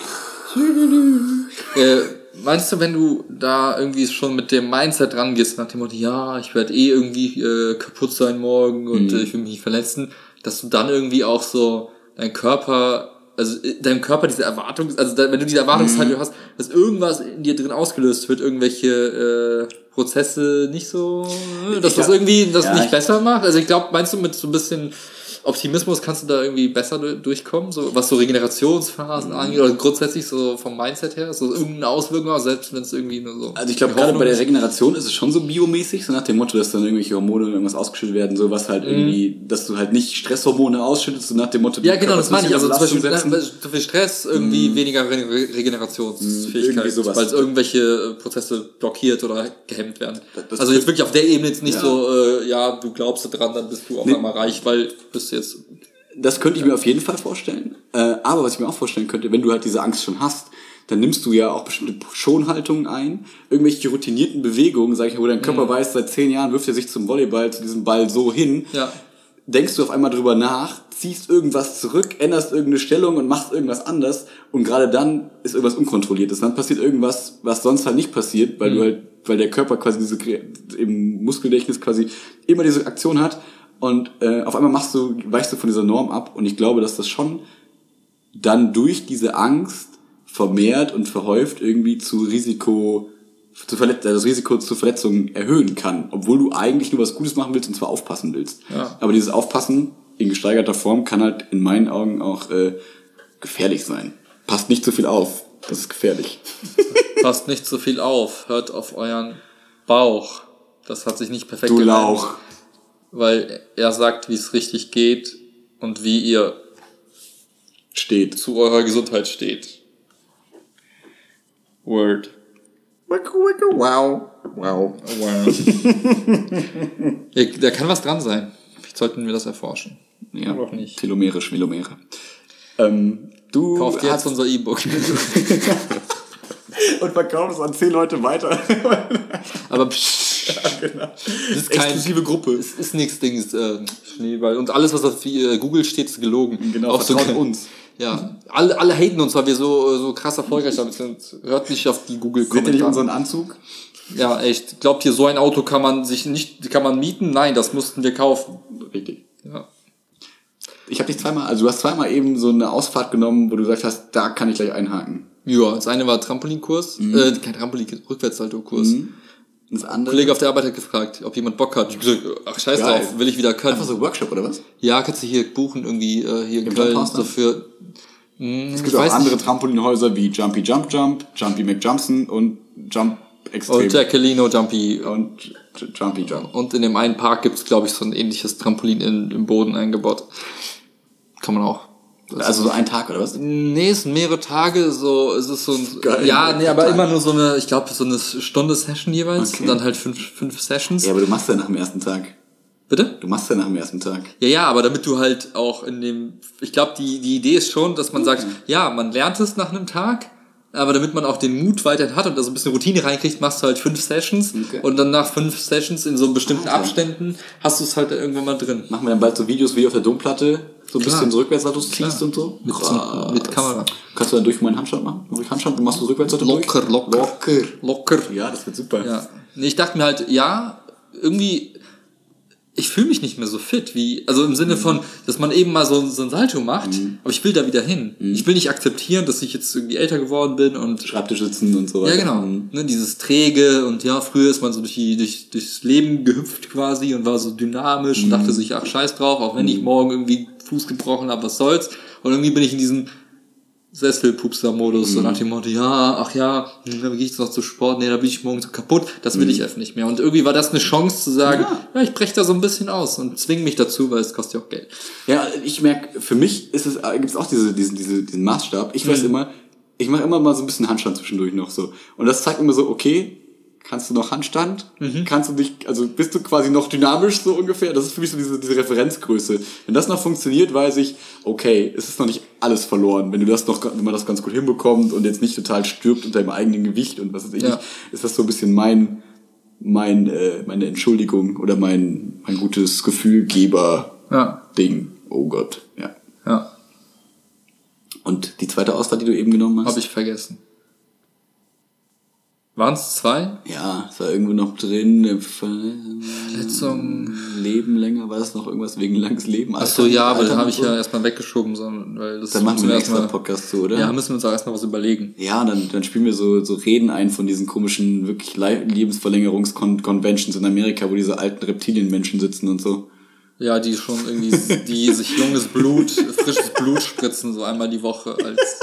äh, meinst du, wenn du da irgendwie schon mit dem Mindset rangehst, nach dem Motto, ja, ich werde eh irgendwie äh, kaputt sein morgen und mhm. äh, ich will mich nicht verletzen, dass du dann irgendwie auch so dein Körper... Also deinem Körper diese Erwartung, also da, wenn du diese Erwartungshaltung mhm. hast, dass irgendwas in dir drin ausgelöst wird, irgendwelche äh, Prozesse nicht so, dass ich das glaub, irgendwie das ja, nicht besser macht. Also ich glaube, meinst du mit so ein bisschen Optimismus kannst du da irgendwie besser durchkommen, so was so Regenerationsphasen mhm. angeht oder grundsätzlich so vom Mindset her, so irgendeine Auswirkung, auch selbst wenn es irgendwie nur so. Also ich glaube, gerade bei der Regeneration ist es schon so biomäßig, so nach dem Motto, dass dann irgendwelche Hormone irgendwas ausgeschüttet werden, so was halt mhm. irgendwie, dass du halt nicht Stresshormone ausschüttest, so nach dem Motto. Ja, genau, das meine ich. Also zum Beispiel zu viel Stress, irgendwie mhm. weniger Re- Regenerationsfähigkeit, weil es irgendwelche Prozesse blockiert oder gehemmt werden. Das also jetzt wirklich auf der Ebene jetzt nicht ja. so, äh, ja, du glaubst dran, dann bist du auch nee. einmal reich, weil du bist jetzt... Das könnte ich mir auf jeden Fall vorstellen. Äh, aber was ich mir auch vorstellen könnte, wenn du halt diese Angst schon hast, dann nimmst du ja auch bestimmte Schonhaltungen ein, irgendwelche routinierten Bewegungen, sag ich mal, wo dein Körper mhm. weiß, seit zehn Jahren wirft er sich zum Volleyball, zu diesem Ball so hin. Ja. Denkst du auf einmal drüber nach, ziehst irgendwas zurück, änderst irgendeine Stellung und machst irgendwas anders und gerade dann ist irgendwas Unkontrolliertes. Dann passiert irgendwas, was sonst halt nicht passiert, weil mhm. du halt, weil der Körper quasi diese, im Muskelgedächtnis quasi immer diese Aktion hat. Und äh, auf einmal machst du, weichst du von dieser Norm ab. Und ich glaube, dass das schon dann durch diese Angst vermehrt und verhäuft irgendwie zu Risiko, zu Verletz- das Risiko zu Verletzungen erhöhen kann. Obwohl du eigentlich nur was Gutes machen willst und zwar aufpassen willst. Ja. Aber dieses Aufpassen in gesteigerter Form kann halt in meinen Augen auch äh, gefährlich sein. Passt nicht zu viel auf. Das ist gefährlich. Passt nicht zu viel auf. Hört auf euren Bauch. Das hat sich nicht perfekt Du Lauch. Weil er sagt, wie es richtig geht und wie ihr steht. Zu eurer Gesundheit steht. Word. Wow. Wow. Wow. ja, da kann was dran sein. Vielleicht sollten wir das erforschen. Ja, oder auch nicht. Telomere, Schmelomere. Ähm, du kauft jetzt unser E-Book. Und verkauft es an zehn Leute weiter. Aber psch, ja, genau. Das ist keine exklusive Gruppe. Es ist nichts Dings, äh, Schneeball. Und alles, was auf äh, Google steht, ist gelogen. Genau, auch vertraut so, uns. Ja, alle, alle haten uns, weil wir so, so krass erfolgreich damit sind. Hört nicht auf die Google-Kommentare. Seht ihr nicht unseren Anzug? Ja, echt. Glaubt ihr, so ein Auto kann man sich nicht, kann man mieten? Nein, das mussten wir kaufen. Richtig. Ja. Ich habe dich zweimal, also du hast zweimal eben so eine Ausfahrt genommen, wo du gesagt hast, da kann ich gleich einhaken. Ja, das eine war Trampolinkurs, mhm. äh, kein Trampolin, Rückwärtssalto-Kurs. Mhm. Das andere? Ein Kollege auf der Arbeit hat gefragt, ob jemand Bock hat. Ich hab gesagt, ach scheiß Geil. drauf, will ich wieder können. Einfach so ein Workshop oder was? Ja, kannst du hier buchen irgendwie äh, hier in Im Köln so für. Mh, es gibt auch andere nicht. Trampolinhäuser wie Jumpy Jump Jump, Jumpy McJumpson und Jump Extreme. Und Jacqueline Jumpy. Und Jumpy Jump. Und in dem einen Park gibt's glaube ich so ein ähnliches Trampolin in, im Boden eingebaut. Kann man auch. Das also so ein Tag oder was? Nee, es sind mehrere Tage, so, es ist so ein, Geil, ja, nee, aber Tag. immer nur so eine, ich glaube, so eine Stunde Session jeweils, okay. Und dann halt fünf, fünf Sessions. Ja, aber du machst ja nach dem ersten Tag. Bitte? Du machst ja nach dem ersten Tag. Ja, ja, aber damit du halt auch in dem, ich glaube, die, die Idee ist schon, dass man okay. sagt, ja, man lernt es nach einem Tag, aber damit man auch den Mut weiterhin hat und da so ein bisschen Routine reinkriegt, machst du halt fünf Sessions okay. Und dann nach fünf Sessions in so bestimmten Alter. Abständen hast du es halt irgendwann mal drin. Machen wir dann bald so Videos wie auf der Domplatte, so ein Klar. bisschen so Rückwärtssaltos ziehst und so? Mit, so, mit Kamera. Kannst du dann durch meinen Handstand machen? Durch Handstand und machst du Rückwärtssalto locker, durch? Locker, locker. Locker. Ja, das wird super. Ja. Nee, ich dachte mir halt, ja, irgendwie ich fühle mich nicht mehr so fit, wie, also im Sinne von, dass man eben mal so, so ein Salto macht, mhm. aber ich will da wieder hin. Mhm. Ich will nicht akzeptieren, dass ich jetzt irgendwie älter geworden bin und... Schreibtisch sitzen und so weiter. Ja, genau. Mhm. Ne, dieses Träge und ja, früher ist man so durch die, durch, durchs Leben gehüpft quasi und war so dynamisch mhm. und dachte sich, ach, scheiß drauf, auch wenn mhm. ich morgen irgendwie Fuß gebrochen habe, was soll's. Und irgendwie bin ich in diesem Sesselpupster-Modus, mhm. so nach dem Motto, ja, ach ja, dann gehe ich jetzt noch zu Sport, nee, da bin ich morgen so kaputt, das will mhm. ich einfach nicht mehr. Und irgendwie war das eine Chance zu sagen, ja, ja ich breche da so ein bisschen aus und zwinge mich dazu, weil es kostet ja auch Geld. Ja, ich merke, für mich ist es, gibt's auch diese, diesen, diese, diesen Maßstab. Ich weiß mhm. immer, ich mache immer mal so ein bisschen Handstand zwischendurch noch so. Und das zeigt immer so, okay, kannst du noch Handstand? Mhm. Kannst du dich, also bist du quasi noch dynamisch so ungefähr? Das ist für mich so diese, diese Referenzgröße. Wenn das noch funktioniert, weiß ich, okay, es ist noch nicht alles verloren. Wenn du das noch, wenn man das ganz gut hinbekommt und jetzt nicht total stirbt unter dem eigenen Gewicht und was weiß ich, ja. ist das so ein bisschen mein, mein, äh, meine Entschuldigung oder mein, mein gutes Gefühlgeber-Ding. Ja. Oh Gott, ja. Ja. Und die zweite Auswahl, die du eben genommen hast? Habe ich vergessen. Waren es zwei? Ja, es war irgendwo noch drin. Verletzung. Leben länger, war das noch irgendwas wegen langes Leben? Ach so, ja, aber den habe ich ja erstmal weggeschoben, sondern, weil das dann machen wir einen extra Podcast zu, oder? Ja, müssen wir uns auch erstmal was überlegen. Ja, dann, dann spielen wir so, so Reden ein von diesen komischen, wirklich Lebensverlängerungs-Conventions in Amerika, wo diese alten Reptilienmenschen sitzen und so. Ja, die schon irgendwie, die sich junges Blut, frisches Blut spritzen, so einmal die Woche als...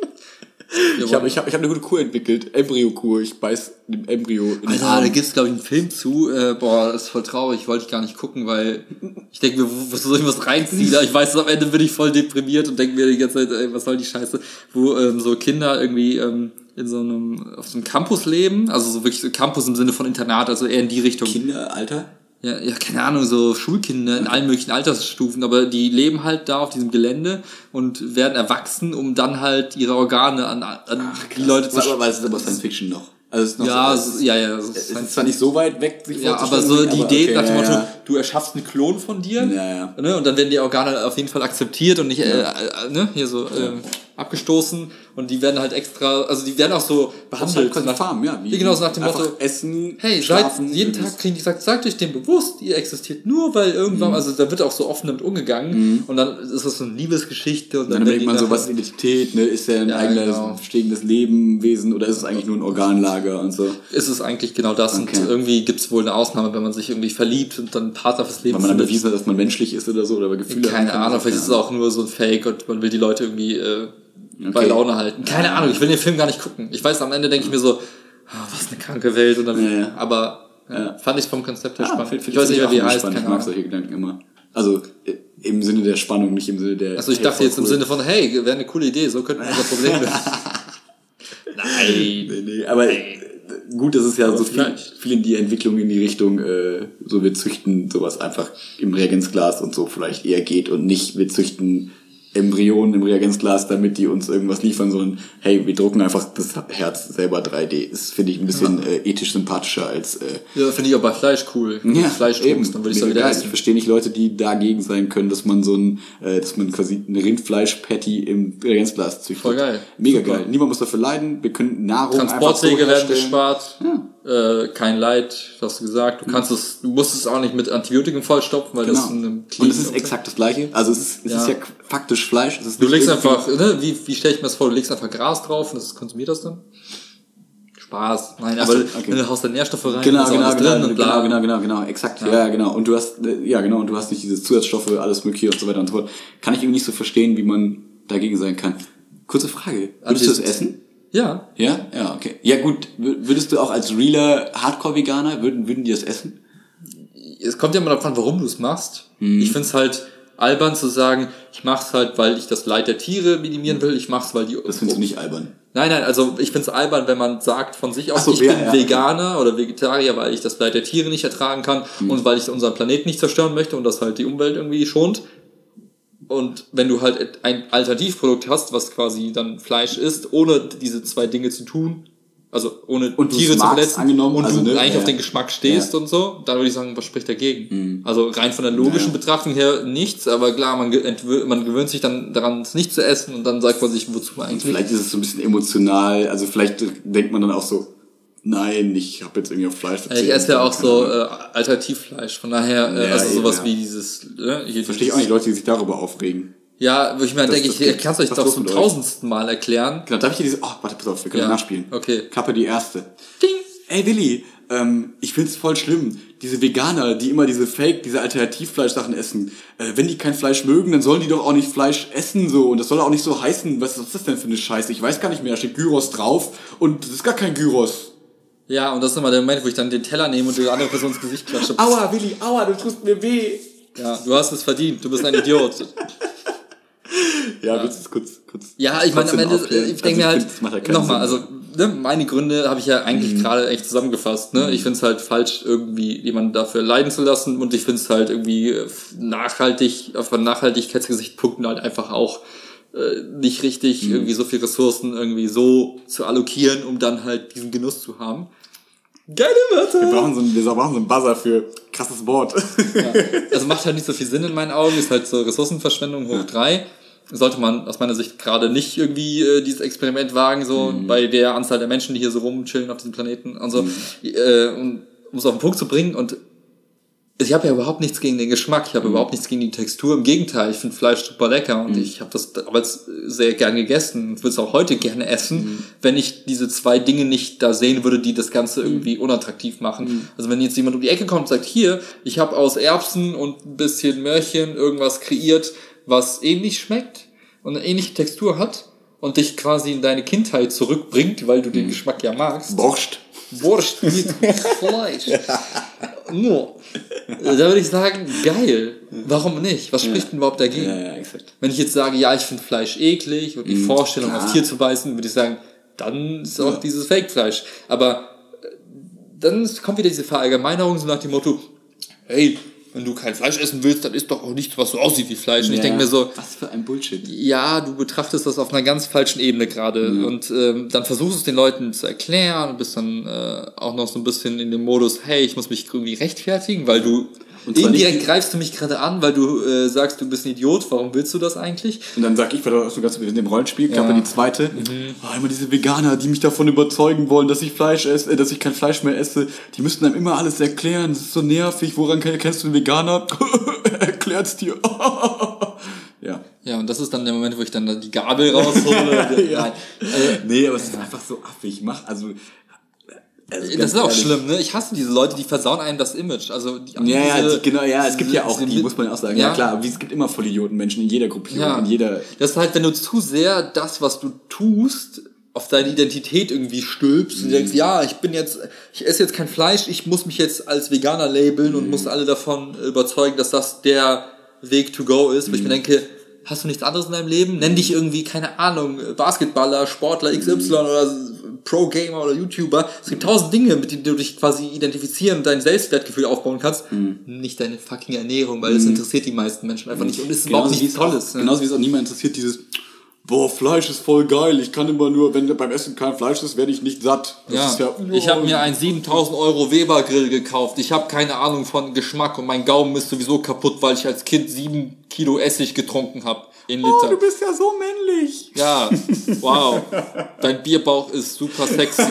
Ich habe ich hab, ich hab eine gute Kur entwickelt, Embryo-Kur, ich beiß dem Embryo in den Alter, Arm. da gibt's glaube ich einen Film zu, äh, boah, das ist voll traurig, wollte ich gar nicht gucken, weil ich denke mir, wo, wo soll ich was reinziehen? Ich weiß, am Ende bin ich voll deprimiert und denke mir die ganze Zeit, ey, was soll die Scheiße, wo ähm, so Kinder irgendwie ähm, in so einem, auf so einem Campus leben, also so wirklich so Campus im Sinne von Internat, also eher in die Richtung. Kinderalter? Ja, ja, keine Ahnung, so Schulkinder in allen möglichen Altersstufen, aber die leben halt da auf diesem Gelände und werden erwachsen, um dann halt ihre Organe an, an Ach, die Leute zu... Aber es ist aber Science Fiction noch. Also es ist noch ja, so, es ist, ja, ja. Es ist, es ist zwar nicht so weit weg, sich ja, aber so die aber Idee okay, nach dem ja, Motto, ja. du erschaffst einen Klon von dir, ja, ja. Ne, und dann werden die Organe auf jeden Fall akzeptiert und nicht ja. äh, ne, hier so äh, abgestoßen und die werden halt extra, also die werden auch so behandelt. Halt nach, Farm, ja. Wie, genau, so nach dem Motto, essen, hey, schlafen, seid, jeden Tag kriegen die gesagt, sagt euch dem bewusst, ihr existiert nur, weil irgendwann, mhm. also da wird auch so offen damit umgegangen mhm. und dann ist das so eine Liebesgeschichte. Und dann, dann denkt man so, was ist Identität, ne? Ist ja ein ja, eigenes, genau. stehendes Lebenwesen oder ist es eigentlich nur ein Organlager und so? Ist es eigentlich genau das okay. Und irgendwie gibt es wohl eine Ausnahme, wenn man sich irgendwie verliebt und dann einen Partner fürs Leben weil man dann bewiesen hat, dass man menschlich ist oder so, oder Gefühle keine hat. Ahnung, vielleicht ist es auch nur so ein Fake und man will die Leute irgendwie äh, okay. bei Laune halten. Keine Ahnung, ich will den Film gar nicht gucken. Ich weiß, am Ende denke ich mir so, oh, was eine kranke Welt. Und dann, ja, ja. Aber ja, ja. fand ich vom Konzept her ja, spannend. Find, find ich weiß nicht mehr, wie er heißt. Spannend. Ich mag solche Gedanken immer. Also im Sinne der Spannung, nicht im Sinne der... Also ich hey, dachte jetzt cool. Im Sinne von, hey, wäre eine coole Idee, so könnten wir unser Problem lösen. Nein. Nee, nee, aber... Nein. Gut, das ist ja aber so viel, viel in die Entwicklung in die Richtung, äh, so wir züchten sowas einfach im Reagenzglas und so vielleicht eher geht und nicht wir züchten Embryonen im Reagenzglas, damit die uns irgendwas liefern, sondern hey, wir drucken einfach das Herz selber drei D. Das finde ich ein bisschen ja. äh, ethisch sympathischer als... Äh, ja, finde ich auch bei Fleisch cool. Wenn ja, Fleisch druckst, dann würde ich es wieder essen. Ich verstehe nicht Leute, die dagegen sein können, dass man so ein, äh, dass man quasi eine Rindfleisch-Patty im Reagenzglas züchtet. Voll geil. Mega Super. Geil. Niemand muss dafür leiden. Wir können Nahrung Transportwege einfach so werden gespart. Ja. Äh, kein Leid, hast du gesagt. Du kannst es, du musst es auch nicht mit Antibiotikum vollstopfen, weil genau. das in einem Und es ist exakt das Gleiche. Also es ist, es ja. ist ja faktisch Fleisch. Es ist du legst einfach, ne, wie, wie stelle ich mir das vor? Du legst einfach Gras drauf und das konsumiert das dann? Spaß. Nein, aber so, okay. Du haust da Nährstoffe rein, genau, genau, genau, drin und bla. genau, genau, genau, exakt. Ja. ja, genau. Und du hast, ja, genau, und du hast nicht diese Zusatzstoffe, alles mögliche und so weiter und so fort. Kann ich irgendwie nicht so verstehen, wie man dagegen sein kann. Kurze Frage. Würdest du das essen? Ja. Ja? Ja, okay. Ja gut, würdest du auch als realer Hardcore-Veganer, würden, würden die das essen? Es kommt ja immer darauf an, warum du es machst. Hm. Ich find's halt albern zu sagen, ich mach's halt, weil ich das Leid der Tiere minimieren will, ich mach's, weil die... Das findest du nicht albern? Nein, nein, also ich find's albern, wenn man sagt von sich aus, so, ich ja, bin ja, Veganer oder Vegetarier, weil ich das Leid der Tiere nicht ertragen kann hm. und weil ich unseren Planeten nicht zerstören möchte und das halt die Umwelt irgendwie schont. Und wenn du halt ein Alternativprodukt hast, was quasi dann Fleisch ist, ohne diese zwei Dinge zu tun, also ohne und Tiere zu verletzen angenommen, und also du ne, eigentlich ja. auf den Geschmack stehst ja. und so, dann würde ich sagen, was spricht dagegen? Mhm. Also rein von der logischen ja. Betrachtung her nichts, aber klar, man, entw- man gewöhnt sich dann daran, es nicht zu essen und dann sagt man sich, wozu man eigentlich... Vielleicht ist es so ein bisschen emotional, also vielleicht denkt man dann auch so, Nein, ich habe jetzt irgendwie auf Fleisch verzichtet. Ich esse ja auch so äh, Alternativfleisch, von daher, äh, ja, also sowas ja. wie dieses... Äh, hier Verstehe ich auch nicht, Leute, die sich darüber aufregen. Ja, wo ich mir denke, ich kann es euch doch zum tausendsten Mal erklären. Genau, darf ich hier diese... Oh, warte, pass auf, wir können ja. nachspielen. Okay. Kappe die erste. Ding! Ey, Willi, ähm, ich find's voll schlimm. Diese Veganer, die immer diese Fake, diese Alternativfleischsachen essen. Äh, wenn die kein Fleisch mögen, dann sollen die doch auch nicht Fleisch essen, so. Und das soll auch nicht so heißen. Was ist das denn für eine Scheiße? Ich weiß gar nicht mehr, da steht Gyros drauf und das ist gar kein Gyros. Ja, und das ist immer der Moment, wo ich dann den Teller nehme und die andere Person ins Gesicht klatsche. Aua, Willi, aua, du tust mir weh. Ja, du hast es verdient, du bist ein Idiot. Ja, willst du es kurz, kurz... Ja, ich meine, am Ende, aufklären? ich denke also mir halt, ja nochmal, also ne, meine Gründe habe ich ja eigentlich mhm. gerade echt zusammengefasst. Ne? Ich finde es halt falsch, irgendwie jemanden dafür leiden zu lassen und ich finde es halt irgendwie nachhaltig, auf ein Nachhaltigkeitsgesichtspunkten halt einfach auch äh, nicht richtig, mhm. irgendwie so viel Ressourcen irgendwie so zu allokieren, um dann halt diesen Genuss zu haben. Geile Wörter! Wir brauchen so einen, wir brauchen so einen Buzzer für krasses Wort. Ja. Also macht halt nicht so viel Sinn in meinen Augen, ist halt so Ressourcenverschwendung hoch drei. Sollte man aus meiner Sicht gerade nicht irgendwie äh, dieses Experiment wagen, so mhm. bei der Anzahl der Menschen, die hier so rumchillen auf diesem Planeten. Also, mhm. äh, um es auf den Punkt zu bringen, und ich habe ja überhaupt nichts gegen den Geschmack, ich habe mhm. überhaupt nichts gegen die Textur. Im Gegenteil, ich finde Fleisch super lecker und mhm. ich habe das damals sehr gern gegessen und würde es auch heute gerne essen, mhm. wenn ich diese zwei Dinge nicht da sehen würde, die das Ganze irgendwie unattraktiv machen. Mhm. Also wenn jetzt jemand um die Ecke kommt und sagt, hier, ich habe aus Erbsen und ein bisschen Möhrchen irgendwas kreiert, was ähnlich schmeckt und eine ähnliche Textur hat und dich quasi in deine Kindheit zurückbringt, weil du den Geschmack ja magst. Borscht. Borscht mit Fleisch. Nur. Da würde ich sagen, geil. Warum nicht? Was spricht ja. denn überhaupt dagegen? Ja, ja, exakt. Wenn ich jetzt sage, ja, ich finde Fleisch eklig und die mhm, Vorstellung, klar. aufs Tier zu beißen, würde ich sagen, dann ist auch ja. dieses Fake-Fleisch. Aber dann kommt wieder diese Verallgemeinerung so nach dem Motto, hey, wenn du kein Fleisch essen willst, dann isst doch auch nichts, was so aussieht wie Fleisch. Und ja, ich denke mir so... Was für ein Bullshit. Ja, du betrachtest das auf einer ganz falschen Ebene gerade. Mhm. Und ähm, dann versuchst es den Leuten zu erklären und bist dann äh, auch noch so ein bisschen in dem Modus, hey, ich muss mich irgendwie rechtfertigen, weil du... Und indirekt greifst du mich gerade an, weil du äh, sagst, du bist ein Idiot, warum willst du das eigentlich? Und dann sag ich, weil du so ganz in dem Rollenspiel, ja. Kappe die zweite, mhm. oh, immer diese Veganer, die mich davon überzeugen wollen, dass ich Fleisch esse, äh, dass ich kein Fleisch mehr esse, die müssen einem immer alles erklären, das ist so nervig, woran kennst du einen Veganer? Erklärt's dir. Ja. Ja, und das ist dann der Moment, wo ich dann die Gabel raushole. ja. Nein. Also, nee, aber es ist einfach so affig, mach, also... Also das ist auch ehrlich. Schlimm, ne? Ich hasse diese Leute, die versauen einem das Image. Also die, ja, diese, ja, die, genau, ja, es gibt ja auch die, muss man ja auch sagen. Ja, ja klar, aber es gibt immer Vollidioten-Menschen in jeder Gruppierung, ja. in jeder... Das ist halt, wenn du zu sehr das, was du tust, auf deine Identität irgendwie stülpst mhm. und denkst, ja, ich bin jetzt, ich esse jetzt kein Fleisch, ich muss mich jetzt als Veganer labeln mhm. und muss alle davon überzeugen, dass das der Weg to go ist. Mhm. Wo ich mir denke, hast du nichts anderes in deinem Leben? Nenn dich irgendwie, keine Ahnung, Basketballer, Sportler X Y mhm. oder Pro-Gamer oder YouTuber. Es gibt tausend Dinge, mit denen du dich quasi identifizieren und dein Selbstwertgefühl aufbauen kannst. Mhm. Nicht deine fucking Ernährung, weil das interessiert die meisten Menschen einfach nicht. Und es ist genauso überhaupt nichts Tolles. Ne? Genauso wie es auch niemand interessiert, dieses boah, Fleisch ist voll geil. Ich kann immer nur, wenn beim Essen kein Fleisch ist, werde ich nicht satt. Das ja. ist ja oh. Ich habe mir einen siebentausend Euro Weber Grill gekauft. Ich habe keine Ahnung von Geschmack und mein Gaumen ist sowieso kaputt, weil ich als Kind sieben Kilo Essig getrunken habe. In Liter. Oh, du bist ja so männlich. Ja, wow. Dein Bierbauch ist super sexy.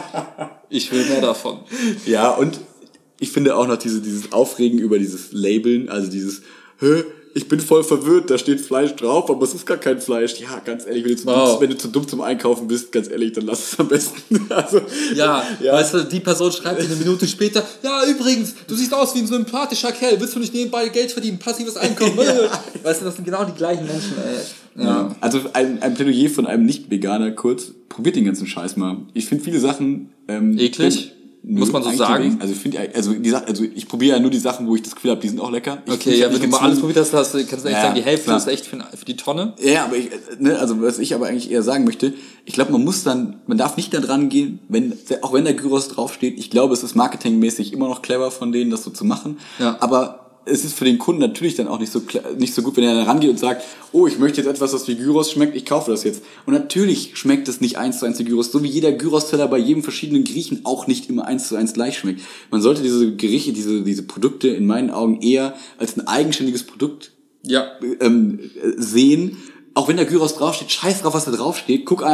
Ich will mehr davon. Ja, und ich finde auch noch diese, dieses Aufregen über dieses Labeln, also dieses, hä, ich bin voll verwirrt, da steht Fleisch drauf, aber es ist gar kein Fleisch. Ja, ganz ehrlich, wenn du, zu wow. dumm, wenn du zu dumm zum Einkaufen bist, ganz ehrlich, dann lass es am besten. Also, ja, ja, weißt du, die Person schreibt dir eine Minute später, ja, übrigens, du siehst aus wie ein sympathischer Kerl, willst du nicht nebenbei Geld verdienen, passives Einkommen? ja. Weißt du, das sind genau die gleichen Menschen, ey. Ja. Ja. Also ein, ein Plädoyer von einem Nicht-Veganer kurz, probiert den ganzen Scheiß mal. Ich finde viele Sachen... Ähm, eklig? Nö, muss man so sagen? Also ich finde, also die also ich probiere ja nur die Sachen, wo ich das Gefühl habe, die sind auch lecker. Ich okay, ja, wenn du mal alles probiert hast, hast du, kannst du echt ja, sagen, die Hälfte klar. ist echt für, für die Tonne. Ja, aber ich, ne, also was ich aber eigentlich eher sagen möchte, ich glaube, man muss dann, man darf nicht da dran gehen, wenn, auch wenn der Gyros draufsteht, ich glaube, es ist marketingmäßig immer noch clever von denen, das so zu machen. Ja. Aber es ist für den Kunden natürlich dann auch nicht so nicht so gut, wenn er dann rangeht und sagt, oh, ich möchte jetzt etwas, was wie Gyros schmeckt, ich kaufe das jetzt. Und natürlich schmeckt es nicht eins zu eins wie Gyros, so wie jeder Gyros-Teller bei jedem verschiedenen Griechen auch nicht immer eins zu eins gleich schmeckt. Man sollte diese Gerichte, diese diese Produkte in meinen Augen eher als ein eigenständiges Produkt ja. ähm, sehen. Auch wenn da Gyros draufsteht, scheiß drauf, was da draufsteht, guck einfach,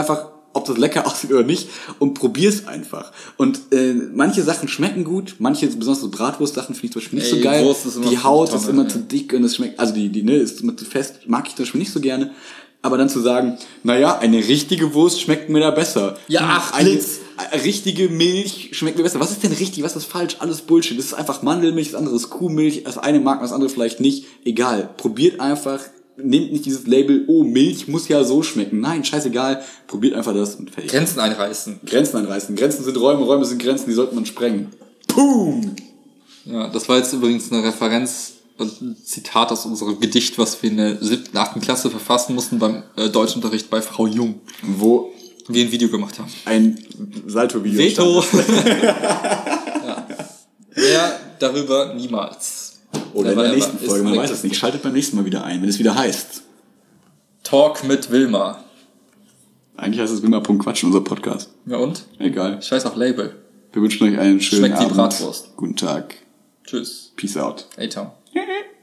ob das lecker aussieht oder nicht und probier's einfach. Und äh, manche Sachen schmecken gut, manche, besonders so Bratwurst-Sachen finde ich zum Beispiel nicht Ey, so geil. Wurst ist immer Die Haut Tonne, ist immer ja. zu dick und es schmeckt, also die, die, ne, ist immer zu fest, mag ich zum Beispiel nicht so gerne. Aber dann zu sagen, naja, eine richtige Wurst schmeckt mir da besser. Ja, ach, eine, Blitz. eine richtige Milch schmeckt mir besser. Was ist denn richtig, was ist falsch? Alles Bullshit. Das ist einfach Mandelmilch, das andere ist Kuhmilch. Das eine mag, das andere vielleicht nicht. Egal. Probiert einfach, nehmt nicht dieses Label, oh, Milch muss ja so schmecken. Nein, scheißegal. Probiert einfach das und fertig. Grenzen einreißen. Grenzen einreißen. Grenzen sind Räume, Räume sind Grenzen, die sollte man sprengen. Boom! Ja, das war jetzt übrigens eine Referenz und ein Zitat aus unserem Gedicht, was wir in der siebten, achten Klasse verfassen mussten beim äh, Deutschunterricht bei Frau Jung. Wo wir ein Video gemacht haben. Ein Salto-Video. Veto! Ja. Mehr darüber niemals. Oder in der Never nächsten ever. Folge, Ist man eine weiß es nicht. Schaltet beim nächsten Mal wieder ein, wenn es wieder heißt. Talk mit Wilma. Eigentlich heißt es immer Punkt Quatsch, unser Podcast. Ja und? Egal. Scheiß auf Label. Wir wünschen euch einen schönen Schmeckt wie Abend. Bratwurst. Guten Tag. Tschüss. Peace out. A-Town.